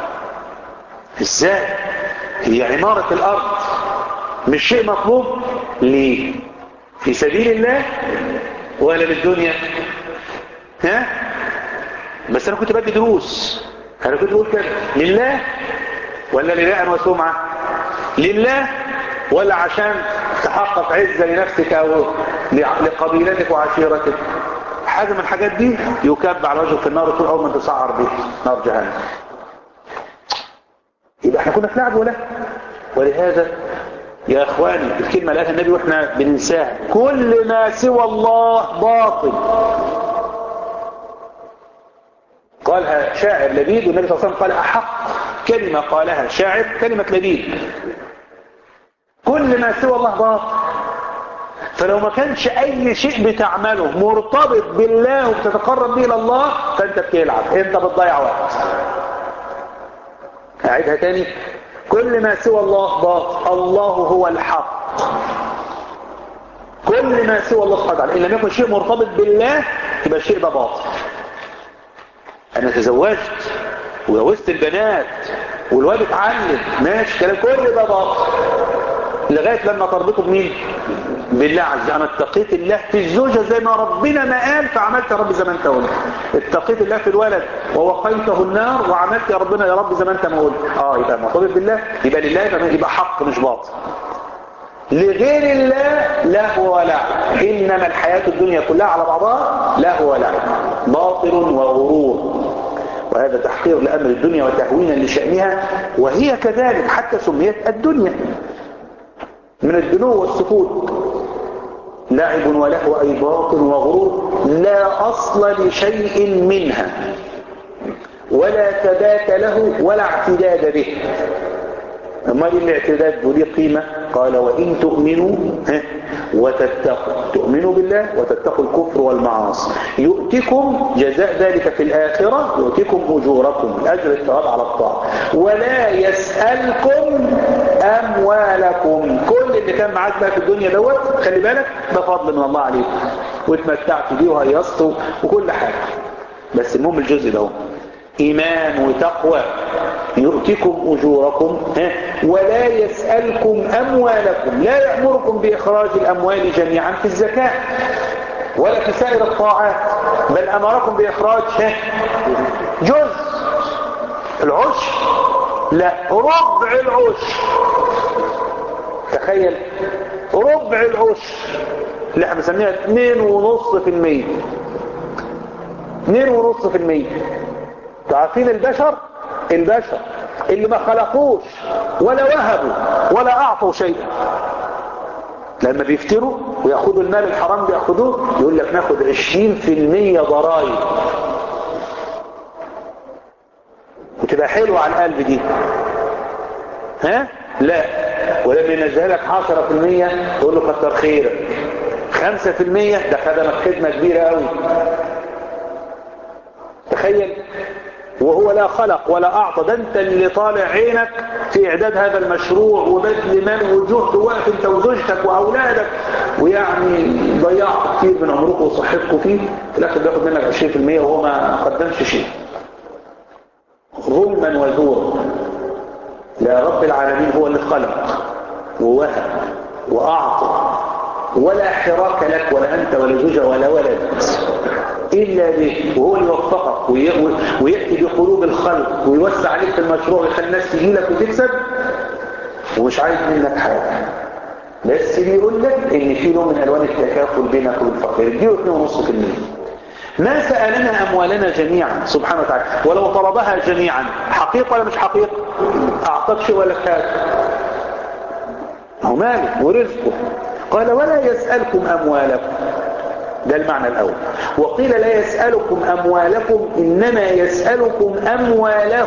إزاي؟ هي عمارة الأرض مش شيء مطلوب؟ ليه؟ في سبيل الله ولا للدنيا؟ ها؟ بس أنا كنت بدي دروس، أنا كنت بقول كده لله ولا لرياء وسمعة؟ لله ولا عشان تحقق عزة لنفسك أو لقبيلتك وعشيرتك؟ حاجة من الحاجات دي يكب على وجهه في النار طول أول ما تسعر به نار جهنم. يبقى احنا كنا في لعب ولا؟ ولهذا يا اخواني الكلمة اللي قالها النبي واحنا بننساها: كل ما سوى الله باطل. قالها شاعر لبيد، والنبي صلى الله عليه وسلم قال احق كلمة قالها شاعر كلمة لبيد: كل ما سوى الله باطل. فلو ما كانش اي شيء بتعمله مرتبط بالله وبتتقرب به الى الله فانت بتلعب، انت بتضيع وقت. اعيدها تاني: كل ما سوى الله باطل، الله هو الحق. كل ما سوى الله سبحانه وتعالى ان لم يكن شيء مرتبط بالله يبقى الشيء ده باطل. انا تزوجت وجوزت البنات والواد اتعلم، ماشي كلام، كل ده باطل لغايه لما تربطه بمين؟ بالله عز وجل. انا اتقيت الله في الزوجه زي ما ربنا ما قال فعملت يا رب زي ما انت قلت. اتقيت الله في الولد ووقيته النار وعملت يا ربنا يا رب زي ما انت ما قلت. اه يبقى مرتبط بالله، يبقى لله، يبقى, يبقى حق مش باطل. لغير الله لهو ولعب. انما الحياه الدنيا كلها على بعضها لهو ولعب، باطل وغرور. وهذا تحقير لامر الدنيا وتهوينا لشانها، وهي كذلك حتى سميت الدنيا من الدنو والسكوت. لعب ولهو أي باطل وغرور لا أصل لشيء منها ولا ثبات له ولا اعتداد به. أما الاعتداد له قيمة؟ قال وإن تؤمنوا وتتقوا، تؤمنوا بالله وتتقوا الكفر والمعاصي يؤتكم جزاء ذلك في الآخرة، يؤتكم أجوركم، الأجر الثواب على الطاعة، ولا يسألكم أموالكم. كل اللي كان معاك بقى في الدنيا دوت خلي بالك ده فضل من الله عليك، واتمتعت بيه وهيصت وكل حاجة. بس المهم الجزء ده إيمان وتقوى. يؤتكم أجوركم ولا يسألكم أموالكم، لا يأمركم بإخراج الأموال جميعا في الزكاة ولا في سائر الطاعات، بل أمركم بإخراج جزء العشر، لا ربع العشر. تخيل ربع العشر اللي احنا بنسميها اتنين ونص في المية. اتنين ونص في المية. تعرفين البشر البشر اللي ما خلقوش ولا وهبوا ولا اعطوا شيئا لما بيفتروا ويأخذوا المال الحرام بيأخذوه يقول لك ناخد عشرين في المية ضرائب وتبقى حلوة على القلب دي. ها؟ لا، ولما ينزلك عشرة في المية يقول له كتر خيرك. خمسة في المية ده خدمك خدمة كبيرة قوي. تخيل، وهو لا خلق ولا أعطى، ده انت اللي طالع عينك في إعداد هذا المشروع وبذل مال وجهد ووقت انت وزوجتك وأولادك، ويعني ضيعت كتير من عمرك وصحتكم فيه، في الآخر بياخد منك عشرين في المية وهو ما قدمش شيء. ظلما وزورا. لا، رب العالمين هو اللي خلق ووهب وأعطى، ولا حراك لك ولا أنت ولا زوجة ولا ولد إلا به، وهو اللي يوفقك ويأتي بقلوب الخلق ويوسع عليك في المشروع ويخلي الناس تجي لك وتكسب ومش عايز منك حاجة. بس بيقول لك ان في نوع من الوان التكافل بينك والفقير، اديله اتنين ونص في المية. ما سألنا أموالنا جميعا سبحانه وتعالى، ولو طلبها جميعا حقيقة ولا مش حقيقة؟ أعطاك شيء ولا كاد؟ هو ماله ورزقه. قال ولا يسألكم أموالكم، ده المعنى الأول. وقيل لا يسألكم أموالكم إنما يسألكم أمواله.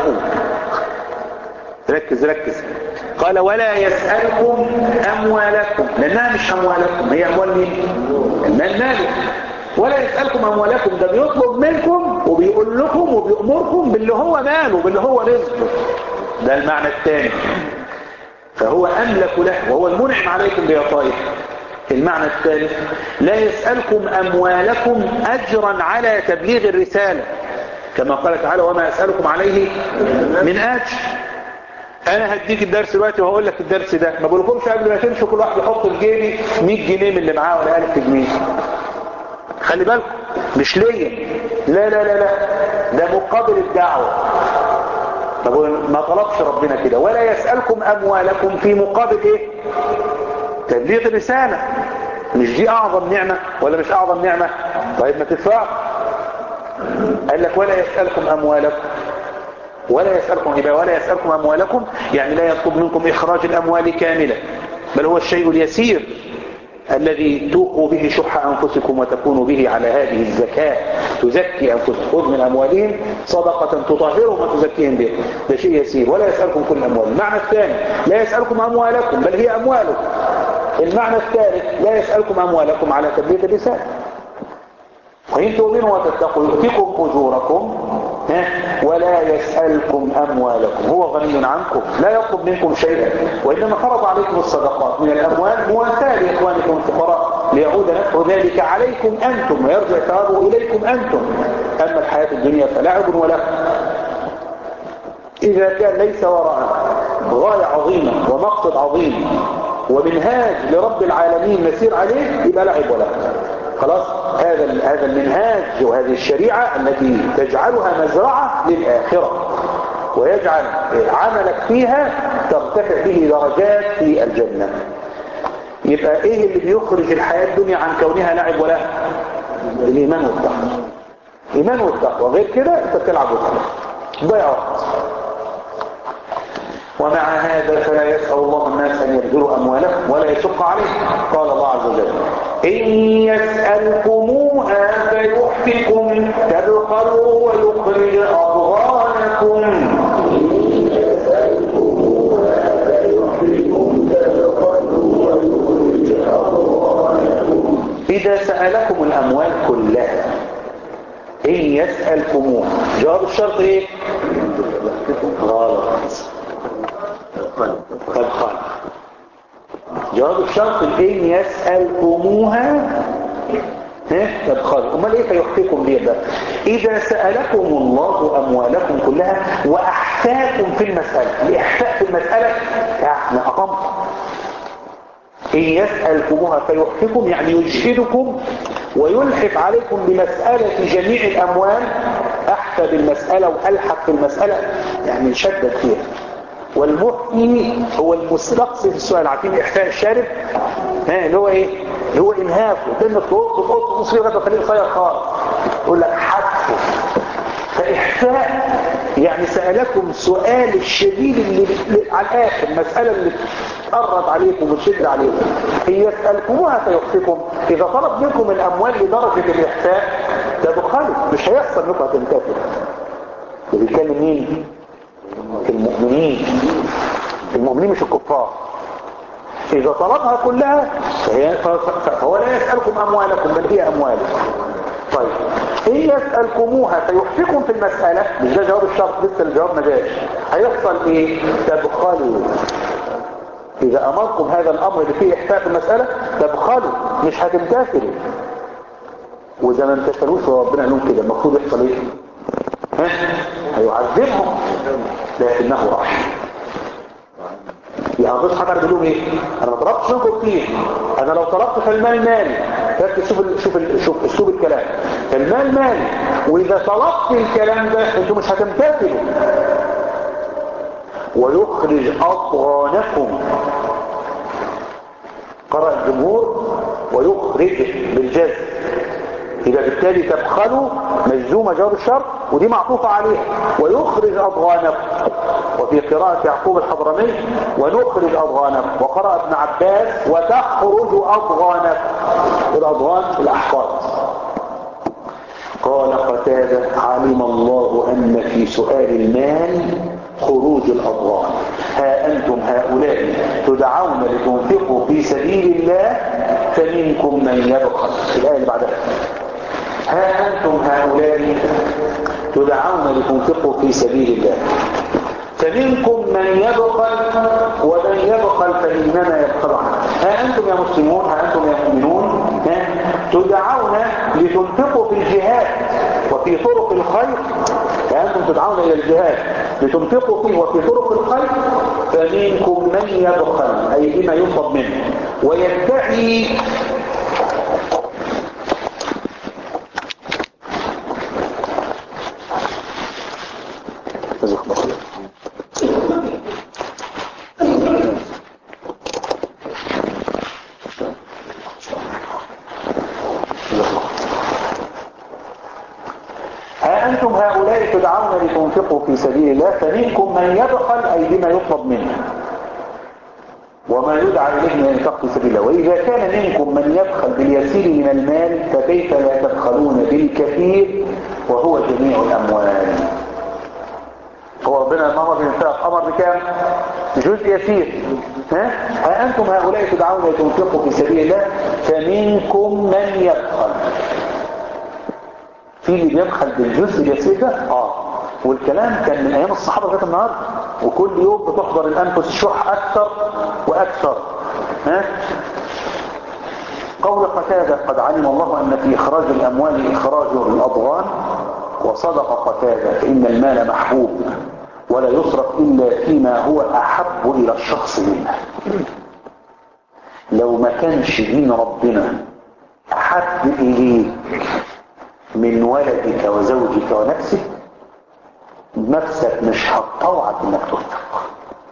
ركز ركز. قال ولا يسألكم أموالكم، لأنها مش أموالكم، هي أموال مين؟ المال ماله. ولا يسألكم أموالكم، ده بيطلب منكم وبيقول لكم وبيأمركم باللي هو ماله، باللي هو رزقه. ده المعنى الثاني. فهو أملك له وهو المنعم عليكم بيطائه. المعنى الثالث لا يسألكم أموالكم أجرا على تبليغ الرسالة، كما قال تعالى وما أسألكم عليه من أجر. أنا هديك الدرس دلوقتي وهقول لك الدرس ده، ما بقولكمش قبل ما تمشوا كل واحد يحط في جيبي مية جنيه من اللي معاه ولا ألف جنيه. خلي بالكم مش ليا، لا لا لا لا، ده مقابل الدعوة. ما طلبش ربنا كده. ولا يسألكم أموالكم في مقابل إيه؟ تبليغ الرسالة. مش دي أعظم نعمة ولا مش أعظم نعمة؟ طيب ما تدفع. قال لك ولا يسألكم أموالكم، ولا يسألكم إبا ولا يسألكم أموالكم، يعني لا يطلب منكم إخراج الأموال كاملة، بل هو الشيء اليسير الذي توقوا به شح أنفسكم وتكونوا به على هذه الزكاة، تزكي أنفسكم. خذ من أموالهم صدقة تطهرهم وتزكيهم به، ده شيء يسير. ولا يسألكم كل أموال. المعنى الثاني لا يسألكم أموالكم بل هي أموالكم. المعنى الثالث لا يسألكم أموالكم على تبليغ الرسالة. وإن تؤمنوا وتتقوا يؤتكم أجوركم ولا يسألكم أموالكم، هو غني عنكم لا يطلب منكم شيئا، وإنما فرض عليكم الصدقات من الأموال مواساة لإخوانكم الفقراء ليعود نفع ذلك عليكم أنتم ويرجع ثوابه إليكم أنتم. أما الحياة الدنيا فلعب ولهو. إذا كان ليس وراء غاية عظيمة ومقصد عظيم ومنهاج لرب العالمين نسير عليه يبقى لعب ولا خلاص. هذا هذا المنهاج وهذه الشريعة التي تجعلها مزرعة للآخرة ويجعل عملك فيها ترتفع به درجات في الجنة. يبقى ايه اللي بيخرج الحياة الدنيا عن كونها لعب ولا؟ الإيمان والتقوى. الإيمان والتقوى، غير كده انت بتلعب وتلعب ضيع وقت. ومع هذا فلا يسأل الله الناس أن يبذلوا أموالهم ولا يشق عليهم. قال الله عز وجل إن يسألكموها فيحفكم تبخلوا ويخرج أضغانكم. إذا سألكم الأموال كلها إن يسألكموها، جواب الشرط إيه؟ غلط. تبخل. جواب الشرط إن يسألكموها تبخلوا. امال ايه فيحفكم ليه بقى؟ إذا سألكم الله أموالكم كلها وأحفاكم في المسألة. الإحفاء في المسألة يعني أقمت. إن يسألكموها فيحفكم يعني يجهدكم ويلحف عليكم بمسألة جميع الأموال. أحفى بالمسألة وألحق في المسألة يعني يشدد فيها. والمحفي هو المستقصي في السؤال. عارفين إحفاء الشارب؟ ها اللي هو إيه؟ اللي هو إنهاكه. تنك تقط تقط تصير غدا خليه قصير خالص. يقول لك حتفه. فإحفاء يعني سألكم سؤال الشديد اللي على الآخر، المسألة اللي تقرب عليكم وتشد عليكم. إن يسألكموها فيحفكم. إذا طلب منكم الأموال لدرجة الإحفاء ده بخالف، مش هيحصل منكم هتنتفر. بيتكلم مين؟ المؤمنين. المؤمنين مش الكفار. إذا طلبها كلها فهو لا يسألكم أموالكم بل هي أموالكم. طيب إن يسألكموها فيحفكم في المسألة، مش ده جواب الشرط لسه الجواب ما جاش. هيحصل إيه؟ تبخلوا. إذا أمركم هذا الأمر اللي فيه إحفاء في المسألة تبخلوا، مش هتمتثلوا. وإذا ما امتثلوش وربنا لهم كده المفروض يحصل إيه؟ ها؟ هيعذبهم لكنه رحيم. يعني بص حضر بيقولوا ايه؟ انا ما طلبتش منكم كتير، انا لو طلبت فالمال مالي. ركز شوف ال شوف ال شوف اسلوب الكلام. المال مالي، واذا طلبت الكلام ده انتوا مش هتمتثلوا. ويخرج اضغانكم. قرأ الجمهور ويخرج بالجزم، يبقى بالتالي تبخلوا مجزومة جواب الشرط ودي معطوفة عليها، ويخرج أضغانكم. وفي قراءة يعقوب الحضرمي ونخرج أضغانكم. وقرأ ابن عباس وتخرج أضغانكم، الأضغان الأحفاد. قال قتادة علم الله أن في سؤال المال خروج الأضغان. ها أنتم هؤلاء تدعون لتنفقوا في سبيل الله فمنكم من يبخل. الآية اللي بعدها ها أنتم هؤلاء تدعون لتنفقوا في سبيل الله فمنكم من يبخل ومن يبخل فإنما يبخل عنه. ها أنتم يا مسلمون، ها أنتم يا مؤمنون تدعون لتنفقوا في الجهاد وفي طرق الخير. ها أنتم تدعون إلى الجهاد لتنفقوا فيه وفي طرق الخير فمنكم من يبخل أي بما يطلب منه ويدعي تدعون لتنفقوا في سبيل الله فمنكم من يبخل أي بما يطلب منه وما يدعى إليه من الإنفاق في سبيل الله. وإذا كان منكم من يبخل باليسير من المال فكيف لا تبخلون بالكثير وهو جميع الأموال. هو ربنا أمر بالإنفاق، أمر بكام؟ جزء يسير. ها؟ ها أنتم هؤلاء تدعون لتنفقوا في سبيل الله فمنكم من يبخل. في اللي بيبخل بالجزء اليسير ده اه والكلام كان من ايام الصحابه لغايه النهارده، وكل يوم بتحضر الانفس الشح اكثر واكثر. ها قول قتاده قد علم الله ان في اخراج الاموال اخراج الاضغان وصدق قتاده فان المال محبوب ولا يصرف الا فيما هو احب الى الشخص منه. لو ما كانش دين ربنا احب اليك من ولدك وزوجك ونفسك نفسك مش هتطوعك انك تنفق،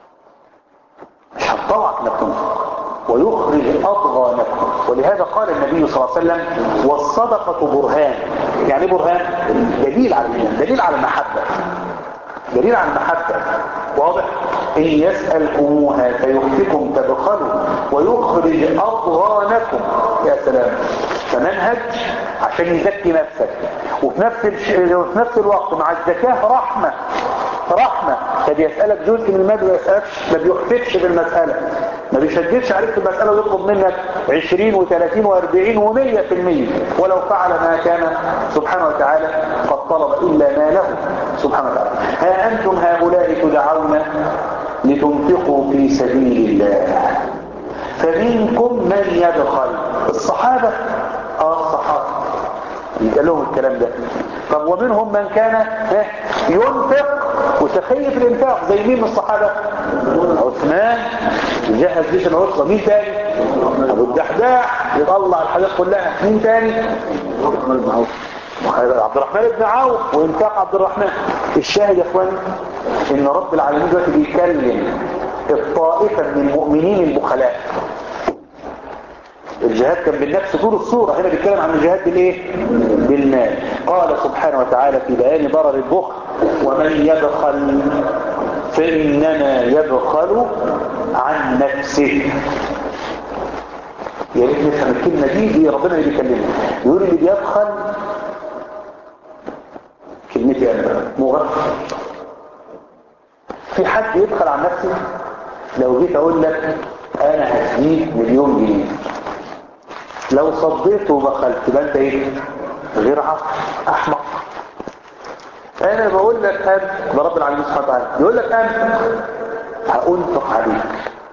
مش هتطوعك انك تنفق. ويخرج اضغانكم. ولهذا قال النبي صلى الله عليه وسلم والصدقه برهان. يعني برهان؟ دليل على الايمان، دليل على المحبه، دليل على المحبه. واضح؟ ان يسالكموها فيخفكم تبخلوا ويخرج اضغانكم. يا سلام، فمنهج عشان يزكي نفسك وفي نفس الش... وفي نفس الوقت مع الزكاه رحمه رحمه. فبيسالك جزء من المال ويسالكش، ما بيخفكش بالمساله، ما بيشددش عليك في المساله ويطلب منك عشرين وثلاثين واربعين ومية في المية ولو فعل ما كان سبحانه وتعالى قد طلب الا ما له سبحانه وتعالى. ها انتم هؤلاء تدعون لتنفقوا في سبيل الله فمنكم من يبخل. الصحابه اه الصحابه يبقى لهم الكلام ده. طب ومنهم من كان ينفق وسخي في الانفاق زي مين من الصحابه؟ عثمان يجهز جيش العسرة. مين تاني؟ ابو الدحداح يطلع الحاجات كلها. مين تاني؟ عبد الرحمن بن عوف وانفاق عبد الرحمن. الشاهد يا اخواني ان رب العالمين دلوقتي بيكلم الطائفه من المؤمنين البخلاء. الجهاد كان بالنفس طول الصورة، هنا بيتكلم عن الجهاد بالايه؟ بالمال. قال سبحانه وتعالى في بيان ضرر البخل ومن يبخل فإنما يبخل عن نفسه. يا ريت نفهم الكلمة دي، دي ربنا اللي بيكلمنا يقول اللي بيبخل كلمتي أنا مغفل. في حد يبخل عن نفسه؟ لو جيت أقول لك أنا هديك مليون جنيه، لو صديت وبخلت يبقى انت ايه؟ غير عقل، احمق. انا بقول لك انت ده رب العالمين سبحانه وتعالى يقول لك انت هأنفق عليك.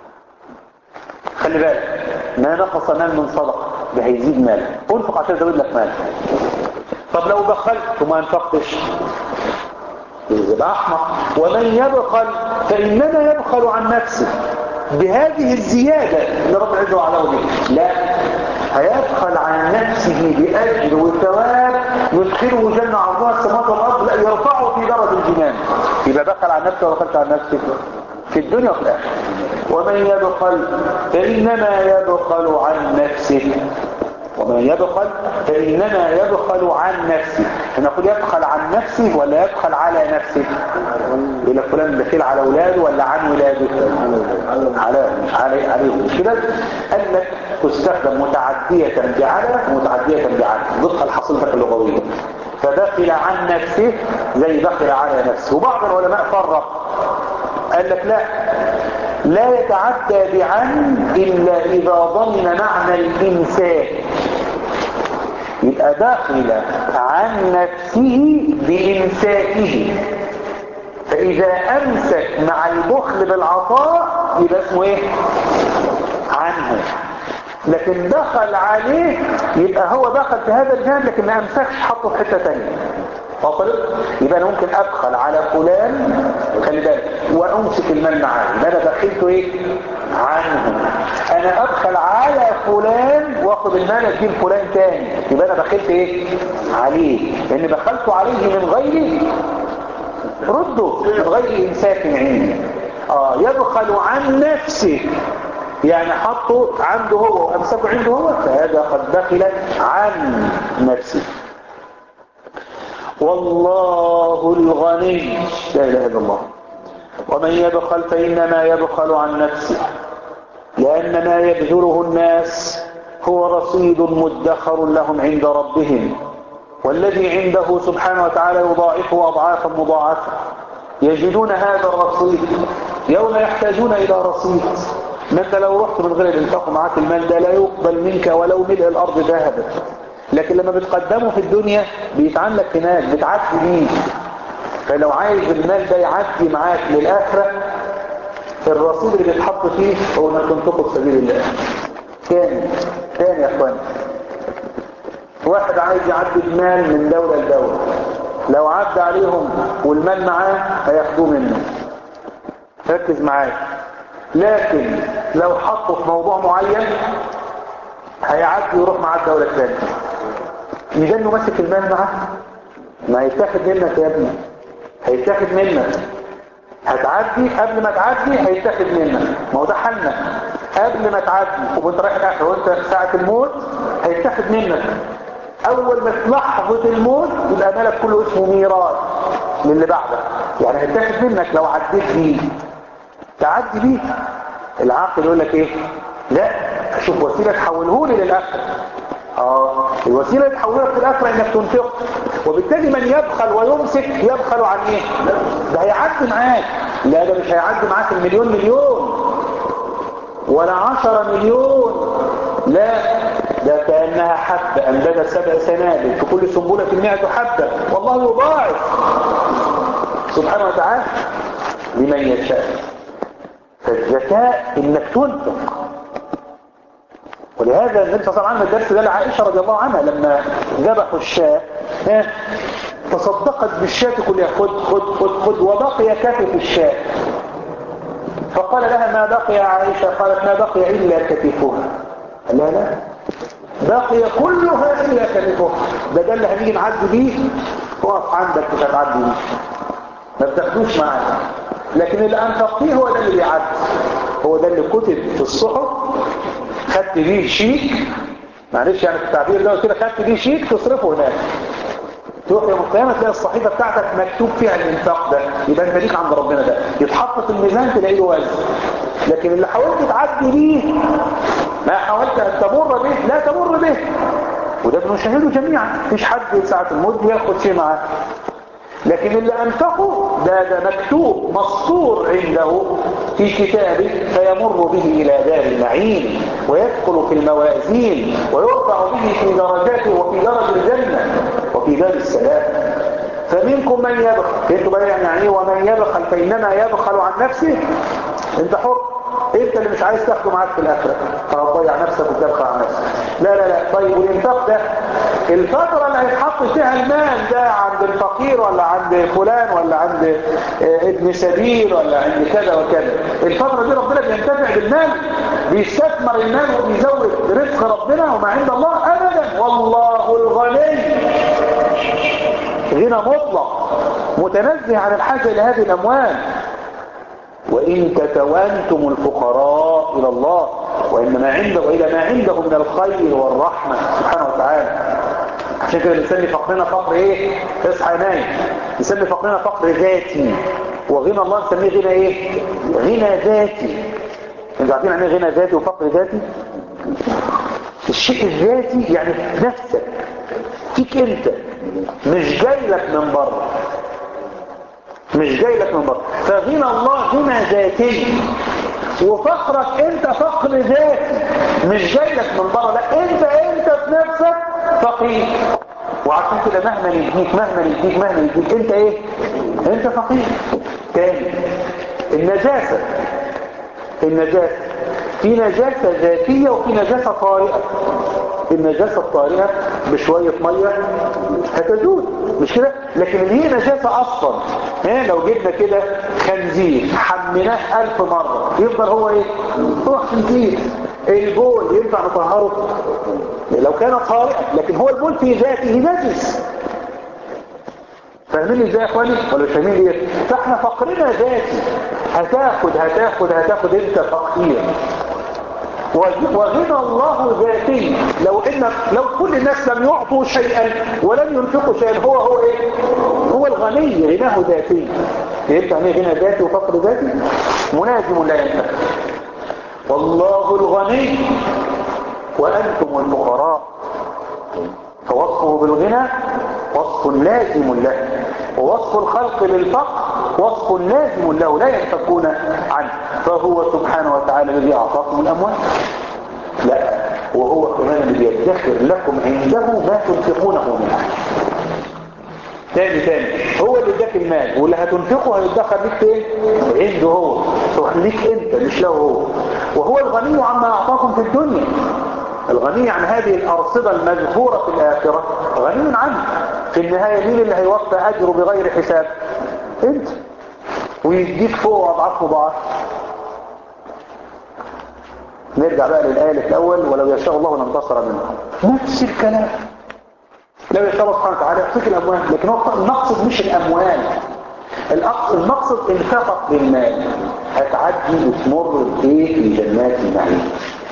خلي بالك ما نقص مال من صدقه ده هيزيد مالك، انفق عشان يزود لك مالك. طب لو بخلت وما انفقتش يبقى احمق. ومن يبخل فانما يبخل عن نفسه بهذه الزياده اللي رب العزه وعلا به. لا، هيبخل عن نفسه بأجر وثواب يدخله جنة عرضها السماوات والأرض، لا يرفعه في درجة الجنان. يبقى بخل عن نفسه وبخلت عن نفسه في الدنيا وفي الآخرة. ومن يبخل فإنما يبخل عن نفسه ومن يبخل فإنما يبخل عن نفسه. نقول يبخل عن نفسه ولا يبخل على نفسه؟ يقول لك فلان بخيل على اولاده ولا عن ولاده؟ على على عليهم كده. قال لك تستخدم متعدية بعلى ومتعدية بعن ضد الحصيلة اللغوية. فبخل عن نفسه زي بخل على نفسه. وبعض العلماء فرق قال لك لا لا يتعدى بعن إلا إذا ضمن معنى الإمساك. يبقى داخل عن نفسه بإمساكه، فإذا أمسك مع البخل بالعطاء يبقى اسمه إيه؟ عنه. لكن دخل عليه يبقى هو دخل في هذا الجانب لكن ما أمسكش حطه في حتة تانية. فاصل؟ يبقى أنا ممكن أبخل على فلان خلي بالك وأمسك المال معاه، يبقى أنا دخلته إيه؟ عنه. أنا أبخل على فلان وأخذ المال أديه لفلان تاني، يبقى أنا دخلت إيه؟ عليه، لأن دخلت عليه من غير رده، من غير إمساك عندي. آه يبخل عن نفسه يعني حطه عنده هو وأمسكه عنده هو، فهذا قد دخل عن نفسه. والله الغني لا إله إلا الله. ومن يبخل فإنما يبخل عن نفسه لأن ما يبذله الناس هو رصيد مدخر لهم عند ربهم، والذي عنده سبحانه وتعالى يضاعفه أضعافا مضاعفة. يجدون هذا الرصيد يوم يحتاجون إلى رصيد. ما أنت لو رحت من غير الانفاق معاك المال ده لا يقبل منك ولو ملء الأرض ذهبا، لكن لما بتقدمه في الدنيا بيتعلق هناك بتعدي بيه. فلو عايز المال ده يعدي معاك للآخرة الرصيد اللي بيتحط فيه هو انك تنفقه في سبيل الله. تاني تاني يا اخواني، واحد عايز يعدي المال من دولة لدولة، لو عدى عليهم والمال معاه هياخدوه منه، ركز معايا. لكن لو حطه في موضوع معين هيعدي ويروح معاه الدولة الثانية، مش انه ماسك المال معاه؟ ما هيتاخد منك يا ابني، هيتاخد منك. هتعدي قبل ما تعدي هيتاخد منك. ما هو ده حالنا، قبل ما تعدي وانت رايح الاخره وانت ساعه الموت هيتاخد منك. اول ما في لحظه الموت يبقى مالك كله اسمه ميراث للي بعدك، يعني هيتاخد منك لو عديت بيه تعدي بيه. العاقل يقول لك ايه؟ لا اشوف وسيله تحوله لي للاخره. اه الوسيله اللي تحولها في الاخره انك تنفق. وبالتالي من يبخل ويمسك يبخل عن ايه؟ ده هيعدي معاك. لا ده مش هيعدي معاك المليون مليون ولا عشرة مليون، لا ده كأنها حبة أنبتت سبع سنابل في كل سنبلة مئة حبة والله يضاعف سبحانه وتعالى لمن يشاء. فالذكاء انك تنفق. ولهذا النبي صلى الله عليه وسلم الدرس ده لعائشة رضي الله عنها لما ذبحوا الشاة تصدقت بالشاة كلها، خد خد خد خد وبقي كتف الشاة. فقال لها ما بقي يا عائشة؟ قالت ما بقي إلا كتفها. لا لا بقي كلها إلا كتفها. ده ده اللي هنيجي نعدي بيه وقف عندك مش هتعدي بيه، ما بتاخدوش معاك. لكن اللي أنفقتيه هو ده اللي بيعدي، هو ده اللي كتب في الصحف. خدت بيه شيك، معلش يعني في التعبير ده كده، خدت بيه شيك تصرفه هناك، تروح يوم القيامة تلاقي الصحيفة بتاعتك مكتوب فيها الانفاق ده، يبقى انت ليك عند ربنا ده، يتحط في الميزان تلاقي له وزن. لكن اللي حاولت تعدي بيه ما حاولت ان تمر به لا تمر به، وده بنشاهده جميعا. مفيش حد ساعة الموت ياخد شيء معاه. لكن اللي أنفقه ده ده مكتوب مسطور عنده في كتابه فيمر به إلى دار النعيم ويدخل في الموازين ويرفع به في درجاته وفي درج الجنة وفي دار السلام. فمنكم من يبخل، انتوا بقى يعني ومن يبخل فإنما يبخل عن نفسه. انت حر، انت اللي مش عايز تاخده معاك في الآخرة فهتضيع نفسك وتبخل عن نفسك. لا لا لا. طيب والانفاق ده الفترة اللي هيتحط فيها المال ده عند الفقير ولا عند فلان ولا عند ابن سبيل ولا عند كذا وكذا، الفترة دي ربنا بينتفع بالمال، بيستثمر المال وبيزود رزق ربنا وما عند الله أبدا. والله الغني غنى مطلق متنزه عن الحاجة لهذه الأموال. وإن تتوانتم الفقراء إلى الله وإنما عنده وإلى ما عنده من الخير والرحمة سبحانه وتعالى. عشان كده بنسمي فقرنا فقر ايه؟ اصحى نايم. نسمي فقرنا فقر ذاتي، وغنى الله نسميه غنى ايه؟ غنى ذاتي. انتوا عارفين يعني ايه غنى ذاتي وفقر ذاتي؟ الشيء الذاتي يعني نفسك فيك انت، مش جاي لك من بره، مش جاي لك من بره. فغنى الله غنى ذاتي، وفقرك انت فقر ذاتي مش جاي لك من بره، لا انت انت في نفسك فقير. وعشان كده مهما يديك مهما يديك مهما يديك انت ايه؟ انت فقير. تاني، النجاسة النجاسة في نجاسة ذاتية وفي نجاسة طارئة. النجاسة الطارئة بشوية مية هتزول، مش كده؟ لكن اللي هي نجاسة اصلا، ها لو جبنا كده خنزير حميناه ألف مرة يفضل هو ايه؟ هو خنزير. البول ينفع نطهره لو كان طارئا، لكن هو البول في ذاته نجس. فاهمين ازاي يا اخواني ولا مش فاهمين ايه؟ فاحنا فقرنا ذاتي، هتاخد هتاخد هتاخد انت فقير. وغنى الله ذاتي، لو ان لو كل الناس لم يعطوا شيئا ولم ينفقوا شيئا، هو هو ايه؟ هو الغني، غناه ذاتي. يبقى يعني غنى ذاتي وفقر ذاتي منازم لا ينتفع. والله الغني وانتم الفقراء. فوصفه بالغنى وصف لازم له، ووصف الخلق بالفقر وصف لازم له لا ينفكون عنه. فهو سبحانه وتعالى الذي أعطاكم الأموال، لا وهو كمان اللي يدخر لكم عنده ما تنفقونه منه. تاني تاني هو اللي اداك المال، واللي هتنفقه هيدخر لك فين؟ عنده هو، ليك انت مش له هو. وهو الغني عما أعطاكم في الدنيا. الغني عن هذه الأرصدة المذكورة في الآخرة غني عنه. في النهاية مين اللي هيوفى أجره بغير حساب؟ انت، ويديك فوق أضعاف مضاعف. نرجع بقى للآية الأول، ولو يشاء الله لانتصر منه. نفس الكلام، لو يشاء الله سبحانه وتعالى يعطيك الأموال، لكن هو المقصد مش الأموال، المقصد انفقت بالمال هتعدي وتمر بايه في جنات النعيم.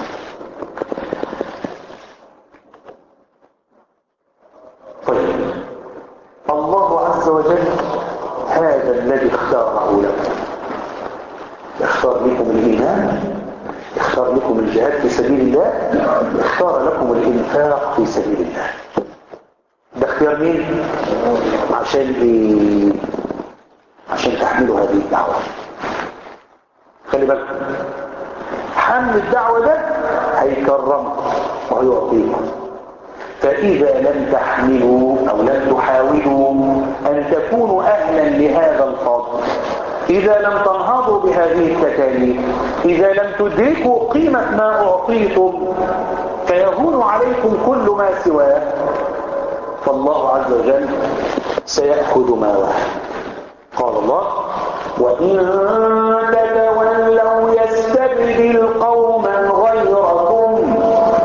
طيب الله عز وجل هذا الذي اختاره لكم، اختار لكم الإيمان، اختار لكم الجهاد في سبيل الله، اختار لكم الإنفاق في سبيل الله. ده اختيار مين؟ عشان ايه؟ عشان تحملوا هذه الدعوة. خلي بالك، حمل الدعوة ده هيكرمكم وهيعطيكم. فإذا لم تحملوا أو لم تحاولوا أن تكونوا أهلا لهذا الفضل، إذا لم تنهضوا بهذه التكاليف، إذا لم تدركوا قيمة ما أعطيتم، فيهون عليكم كل ما سواه، فالله عز وجل سيأخذ ما وهب. قال الله: وإن تتولوا يستبدل قوما غيركم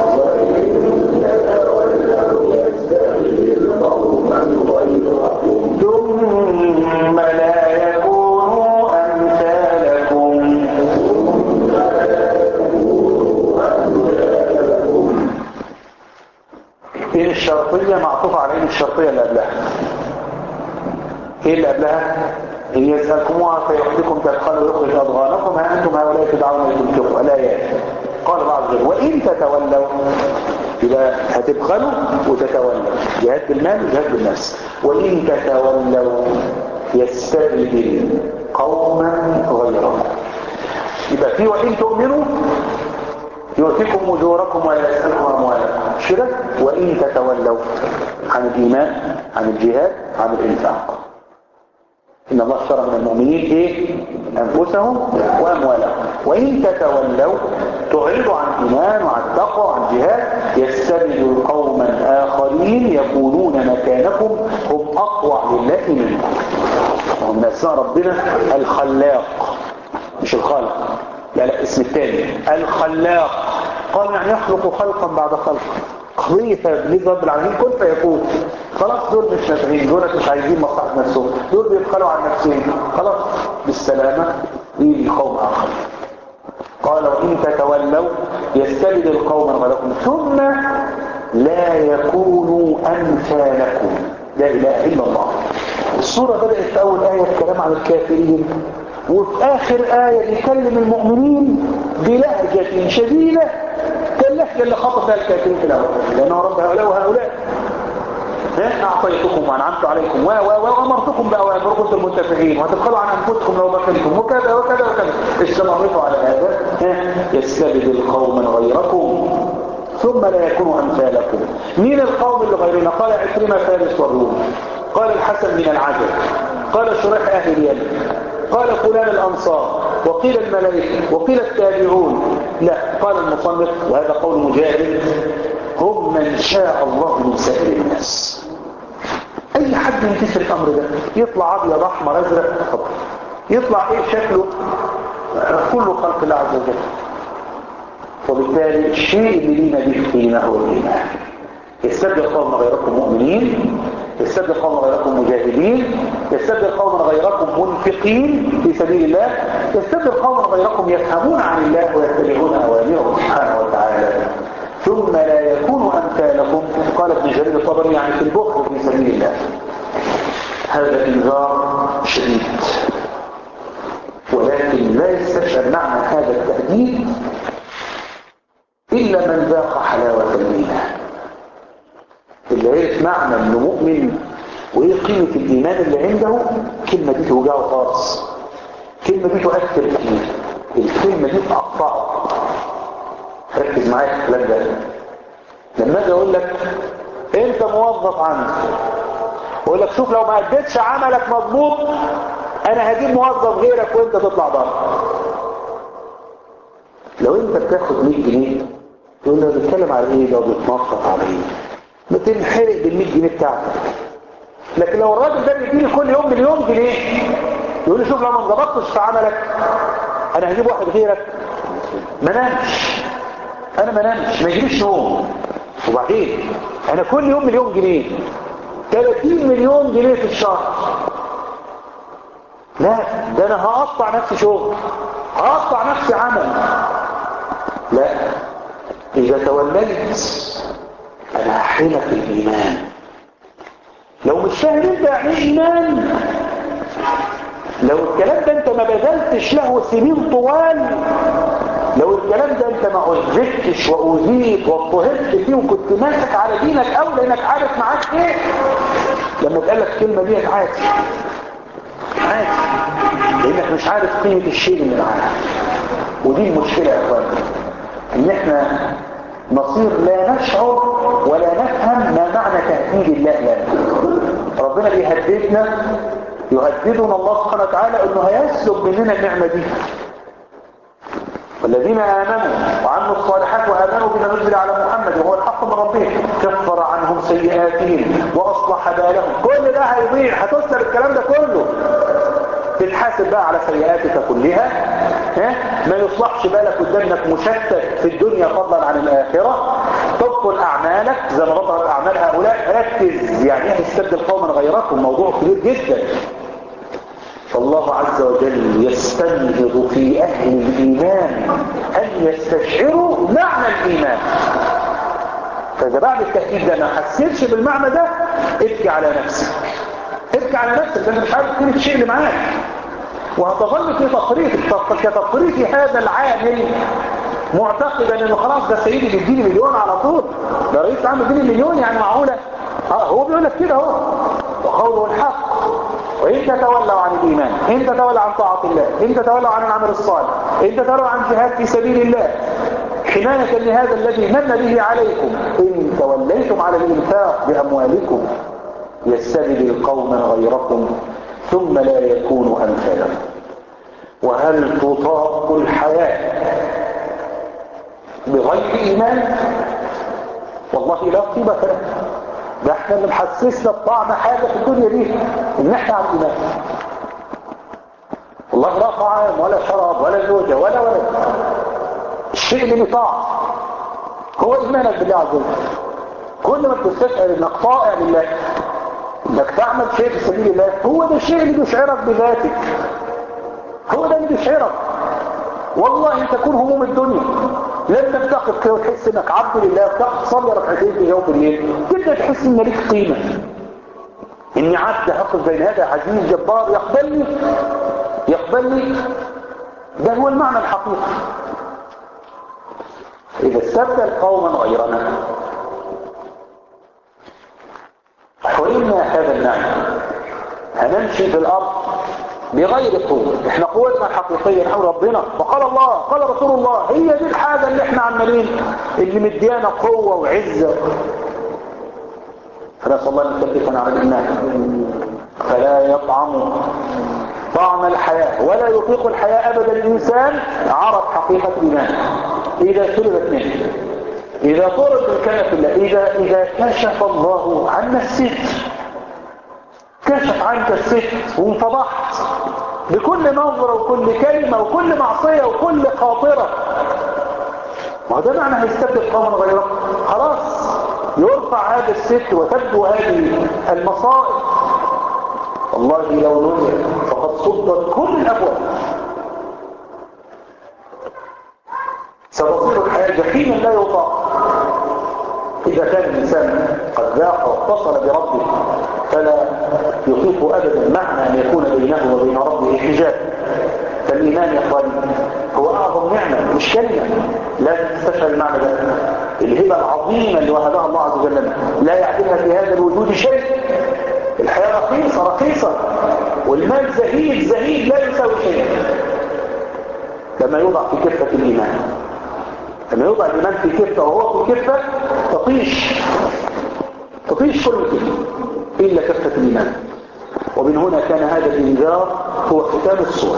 ثم لا يكونوا أمثالكم. إن الشرطية معطوفة على إن الشرطية اللي قبلها. إيه اللي قبلها؟ إن يسألكموها فيعطيكم تبخلوا ويخرج أضغانكم ها أنتم هؤلاء تدعون لتنفقوا. الآيات. قال بعض الغير: وإن تتولوا، يبقى هتبخلوا وتتولوا، جهاد بالمال وجهاد بالنفس. وإن تتولوا يستبدل قوما غيركم. يبقى في وإن تؤمنوا يؤتكم أجوركم ولا يسألكم أموالكم، مش كده؟ وإن تتولوا عن الإيمان، عن الجهاد، عن الإنفاق. إن الله اشترى من المؤمنين إيه؟ أنفسهم وأموالهم. وإن تتولوا تعرضوا عن الإيمان وعن التقوى وعن الجهاد يستبدل قوما آخرين يكونون مكانكم هم أقوى لله منكم. ومن أسماء ربنا الخلاق، مش الخالق، لا لا اسم الثاني الخلاق. قال يعني يخلق خلقا بعد خلق. قضية بالنسبة رب العالمين كن فيكون. خلاص دول مش نافعين، دول مش عايزين مصلحة نفسهم، دول بيبخلوا عن نفسهم، خلاص بالسلامة يجي قوم آخر. قال وإن تتولوا يستبدل قوما غيركم ثم لا يكونوا أمثالكم. لا إله إلا الله. السورة بدأت في أول آية الكلام عن الكافرين، وفي آخر آية بيكلم المؤمنين بلهجة شديدة كاللهجة اللي خاطب بها الكافرين في الأول، لأنه رب هؤلاء وهؤلاء أعطيتكم وأنعمت عليكم وأمرتكم بأوامر كنتم منتفعين وتبخلوا عن أنفسكم لو بخلتم وكذا وكذا وكذا. استمروا على هذا يستبدل قوما غيركم ثم لا يكونوا أمثالكم. مين القوم اللي غيرنا؟ قال عكرمة فارس والروم، قال الحسن من العجم، قال شريح أهل اليمن، قال فلان الأنصار، وقيل الملائكة، وقيل التابعون. لا، قال المصنف وهذا قول مجاهد هم من شاء الله من سائر الناس. اي حد ينكسر الامر ده يطلع ابيض احمر ازرق يطلع ايه شكله كله خلق الله عز وجل. وبالتالي الشيء اللي لينا به فينا هو الايمان. يستبدل قوم غيركم مؤمنين، يستبدل قوم غيركم مجاهدين، يستبدل قوم غيركم منفقين في سبيل الله، يستبدل قوم غيركم يفهمون عن الله ويتبعون اوامره سبحانه وتعالى. ثم لا يكون أمثالكم. قال ابن جرير الطبري يعني في البخل في سبيل الله. هذا انذار شديد، ولكن لا يستشعر معنى هذا التهديد إلا من ذاق حلاوة الإيمان، اللي يعرف معنى انه مؤمن وايه قيمة الإيمان اللي عنده. كلمة دي توجعه خالص، كلمة دي تؤثر فيه، الكلمة دي تقطعه. ركز معايا في الكلام ده. لما اجي اقول لك انت موظف عندي، اقول لك شوف لو ما اديتش عملك مظبوط انا هجيب موظف غيرك وانت تطلع بره. لو انت بتاخد مية جنيه تقول له بتتكلم على ايه؟ لو بتنطط على ايه؟ بتنحرق بال مية جنيه بتاعتك. لكن لو الراجل ده بيديني كل يوم مليون جنيه يقول لي شوف لو ما انضبطتش في عملك انا هجيب واحد غيرك. ما نامش، انا ما نامش، ما يجيش نوم. وبعدين انا كل يوم مليون جنيه، ثلاثين مليون جنيه في الشهر. لا ده انا هقطع نفسي شغل، هقطع نفسي عمل. لا، اذا توليت انا هحرمك الايمان. لو مش فاهم انت يعني ايه ايمان، لو الكلام ده انت ما بذلتش له سنين طوال، لو الكلام ده انت ما عذبتش واذيت واضطهدت فيه وكنت ماسك على دينك او لانك عارف معاك ايه، لما تقال لك الكلمه دي عادي عادي، لانك مش عارف قيمه الشيء اللي معاك. ودي المشكله يا اخوان، ان احنا نصير لا نشعر ولا نفهم ما معنى تهديد الله لنا. ربنا بيهددنا، يهددنا الله سبحانه وتعالى انه هيسلب مننا النعمه دي. والذين آمنوا وعملوا الصالحات وآمنوا بما نزل على محمد وهو الحق من ربهم كفر عنهم سيئاتهم وأصلح بالهم. كل ده هيضيع، هتسلب الكلام ده كله، تتحاسب بقى على سيئاتك كلها. ها؟ ما يصلحش بالك قدامك مشتت في الدنيا فضلا عن الآخرة. تبطل أعمالك زي ما بطلت أعمال هؤلاء. ركز يعني ايه يستبدل قوما غيركم، موضوع كبير جدا. فالله عز وجل يستنهض في أهل الإيمان أن يستشعروا معنى الإيمان. فإذا بعد التهديد ده ما حسيتش بالمعنى ده، ابكي على نفسك، ابكي على نفسك، لأنك مش عارف قيمة الشيء اللي معاك، وهتظل في تفريطك كتفريط هذا العامل معتقدا انه خلاص ده سيدي بيديني مليون على طول، ده رئيس عام بيديني مليون يعني معقوله؟ اه هو بيقول لك كده اهو، وقوله الحق. وإن تتولوا عن الإيمان، إن تتولوا عن طاعة الله، إن تتولوا عن العمل الصالح، إن تتولوا عن جهاد في سبيل الله حماية لهذا الذي من به عليكم، إن توليتم على الإنفاق بأموالكم يستبدل قوما غيركم ثم لا يكونوا أمثالكم. وهل تطاق الحياة بغير إيمان؟ والله لا قيمة له. ده احنا اللي محسسنا بطعم حاجة في الدنيا دي ان احنا على الإيمان. والله لا طعام ولا شراب ولا زوجة ولا ولد. الشيء اللي بيطاع هو إيمانك بالله عز وجل. كل ما تستشعر انك طائع لله، انك تعمل شيء في سبيل الله، هو ده الشيء اللي بيشعرك بذاتك، هو ده اللي تشعرك والله تكون هموم الدنيا لما تقف كده وتحس انك عبد لله وتقف تصلي ركعتين في يوم الليل تبدا تحس ان ليك قيمه، اني عبد هقف بين هذا عزيز جبار يقبلني يقبلني. ده هو المعنى الحقيقي. اذا استبدل قوما غيرنا حرمنا هذا النعم، هنمشي في الارض بغير قوة. احنا قوتنا الحقيقية نحو ربنا، وقال الله قال رسول الله، هي دي الحاجة اللي احنا عمالين اللي مديانا قوة وعزة. فنسأل الله ان يثبتنا على الايمان، فلا يطعم طعم الحياة ولا يطيق الحياة ابدا الانسان عرف حقيقة الايمان اذا سلبت منه، اذا طرد الكلف الله، اذا اذا كشف الله عنا الستر، كشف عنك الستر وانفضحت بكل نظرة وكل كلمة وكل معصية وكل خاطرة. ما ده معنى هيستبدل قوما غيرك، خلاص يرفع هذا الستر وتبدو هذه المصائب. والله لو نزل فقد صدت كل الأبواب، ستصير الحياة جحيما لا يطاق. إذا كان الإنسان قد ذاق واتصل بربه فلا يطيق أبدا معنى أن يكون بينه وبين ربه حجاب. فالإيمان يا أخواني هو أعظم نعمة، مش كلمة. لا تستشعر المعنى ده، الهبة العظيمة اللي وهبها الله عز وجل لنا لا يعدلها في هذا الوجود شيء. الحياة رخيصة رخيصة، والمال زهيد زهيد لا يساوي شيء لما يوضع في كفة الإيمان. لما يوضع الإيمان في كفة وهو في كفة تطيش تطيش كل كفة إلا كفة الإيمان. ومن هنا كان هذا الإنذار هو ختام السورة.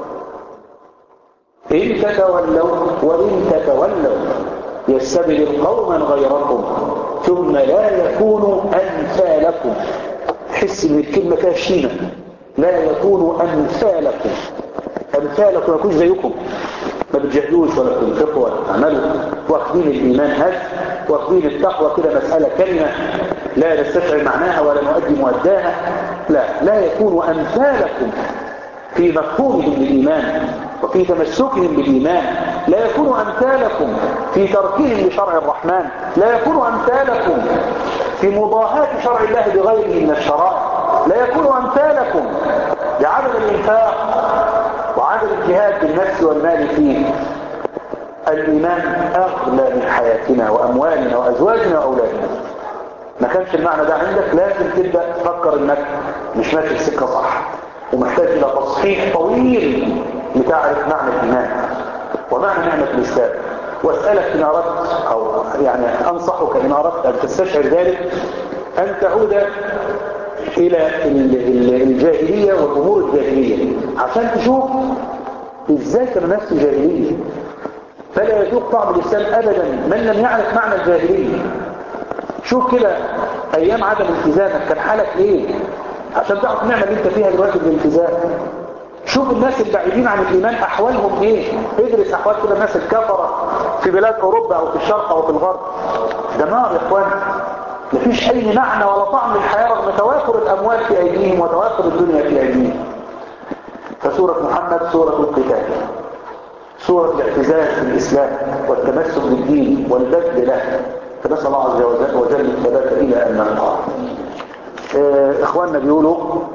إن تتولوا وإن تتولوا يستبدل قوما غيركم ثم لا يكونوا أمثالكم. حس إن الكلمة فيها شينة، لا يكونوا أمثالكم. أمثالكم يكون زيكم، ما بتجهدوش ولا تنفقوا ولا تعملوا، واخدين الإيمان هز، واخدين التقوى كده مسألة كلمة لا نستشعر معناها ولا نؤدي مؤداها. لا لا يكونوا أمثالكم في مفهومهم للإيمان وفي تمسكهم بالإيمان، لا يكونوا أمثالكم في تركهم لشرع الرحمن، لا يكونوا أمثالكم في مضاهاة شرع الله بغيره من الشرائع، لا يكونوا أمثالكم بعدم الإنفاق وعدم الجهاد بالنفس والمال فيه. الإيمان أغلى من حياتنا وأموالنا وأزواجنا وأولادنا. ما كانش المعنى ده عندك لازم تبدأ تفكر انك مش ماشي السكة صح، ومحتاج إلى تصحيح طويل لتعرف معنى الإيمان ومعنى نعمة الإسلام. وأسألك إن أردت أو يعني أنصحك إن أردت أن تستشعر ذلك أن تعود إلى الجاهلية والأمور الجاهلية عشان تشوف إزاي كان نفس الجاهلية. فلا يذوق طعم الإسلام أبدا من لم يعرف معنى الجاهلية. شوف كده أيام عدم التزامك كان حالك إيه عشان تعرف النعمة اللي انت فيها دلوقتي بالالتزام. شوف الناس البعيدين عن الإيمان أحوالهم إيه. ادرس أحوال كده الناس الكفرة في بلاد أوروبا أو في الشرق أو في الغرب. ده نار يا إخوان، مفيش أي معنى ولا طعم للحياة رغم توافر الأموال في أيديهم وتوافر الدنيا في أيديهم. فسورة محمد سورة القتال، سورة الاعتزاز بالإسلام والتمسك بالدين والبذل له. فنسأل الله عز وجل الثبات إلى أن نلقاه. اه إخواننا بيقولوا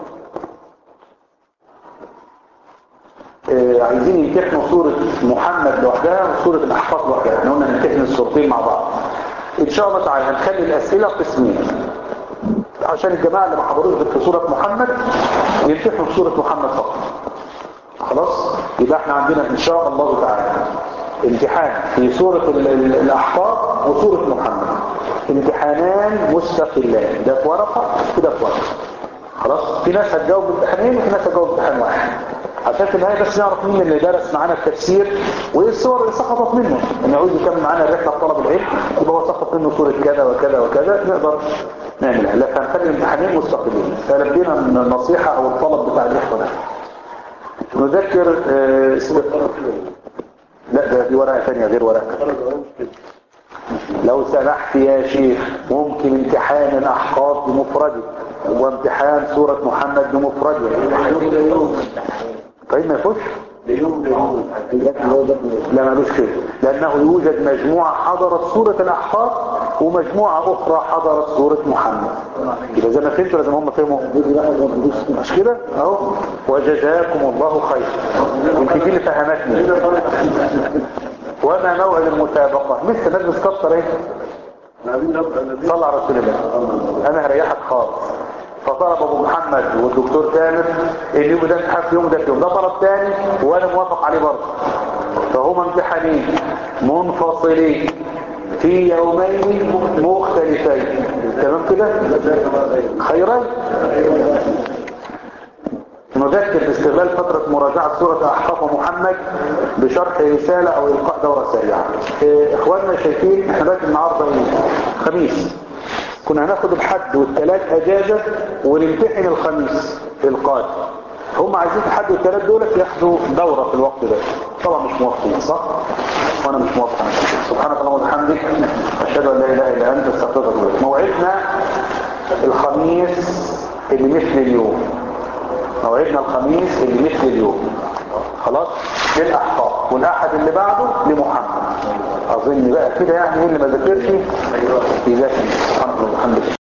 اه عايزين يمتحنوا سورة محمد لوحدها وسورة الأحقاف لوحدها. احنا قلنا نمتحن السورتين مع بعض إن شاء الله تعالى. هنخلي الأسئلة قسمين عشان الجماعة اللي ما حضروش في سورة محمد يمتحنوا سورة محمد فقط. خلاص يبقى احنا عندنا إن شاء الله تعالى امتحان في سورة الأحقاف وسورة محمد، امتحانان مستقلان، ده في ورقة وده في ورقة. خلاص في ناس هتجاوب امتحانين وفي ناس هتجاوب امتحان واحد عشان في النهاية بس نعرف مين اللي درس معانا التفسير وايه الصور اللي سقطت منه. ان يعود يكمل معانا الرحلة بطلب العلم يبقى هو سقط منه سورة كذا وكذا وكذا نقدر نعملها. لا فهنخلي الامتحانين مستقلين. فلبينا من النصيحة او الطلب بتاع الإخوة ده. نذكر اه لا ده دي ورقة ثانية غير ورقة. لو سمحت يا شيخ ممكن امتحان الأحقاف بمفرده وامتحان سورة محمد بمفرده. طيب ما يخش لا مالوش كده، لأنه يوجد مجموعة حضرت سورة الأحقاف ومجموعة أخرى حضرت سورة محمد. إذا زي ما فهمتوا لازم هم فهموا مش كده أهو. وجزاكم الله خير، يمكن دي اللي فهمتني. وما موعد المسابقة؟ لسه نجلس كتر ايه؟ صلى على رسول الله. أنا هريحك خالص. فطلب ابو محمد والدكتور تامر اليوم ده امتحان في يوم ده في يوم، ده طلب تاني وانا موافق عليه برضه. فهما امتحانين منفصلين في يومين مختلفين، تمام كده؟ خيرا نذكر باستغلال فترة مراجعة سورة أحقاف ومحمد بشرح رسالة أو إلقاء دورة سريعة. إيه إخواننا شايفين احنا دلوقتي النهارده ايه؟ خميس. كنا هناخد الحد والثلاث اجازة ونمتحن الخميس القادم. هم عايزين الحد والثلاث دولت ياخدوا دورة في الوقت ده. طبعا مش موافقين صح؟ وانا مش موافق. سبحانك اللهم وبحمدك اشهد ان لا اله الا انت استغفرك واتوب اليك. موعدنا الخميس اللي مثل اليوم. موعدنا الخميس اللي مثل اليوم. خلاص؟ للاحقاف، والاحد اللي بعده لمحمد. اظن بقى كده يعني اللي ما ذاكرش يذاكر. سبحانك اللهم وبحمدك.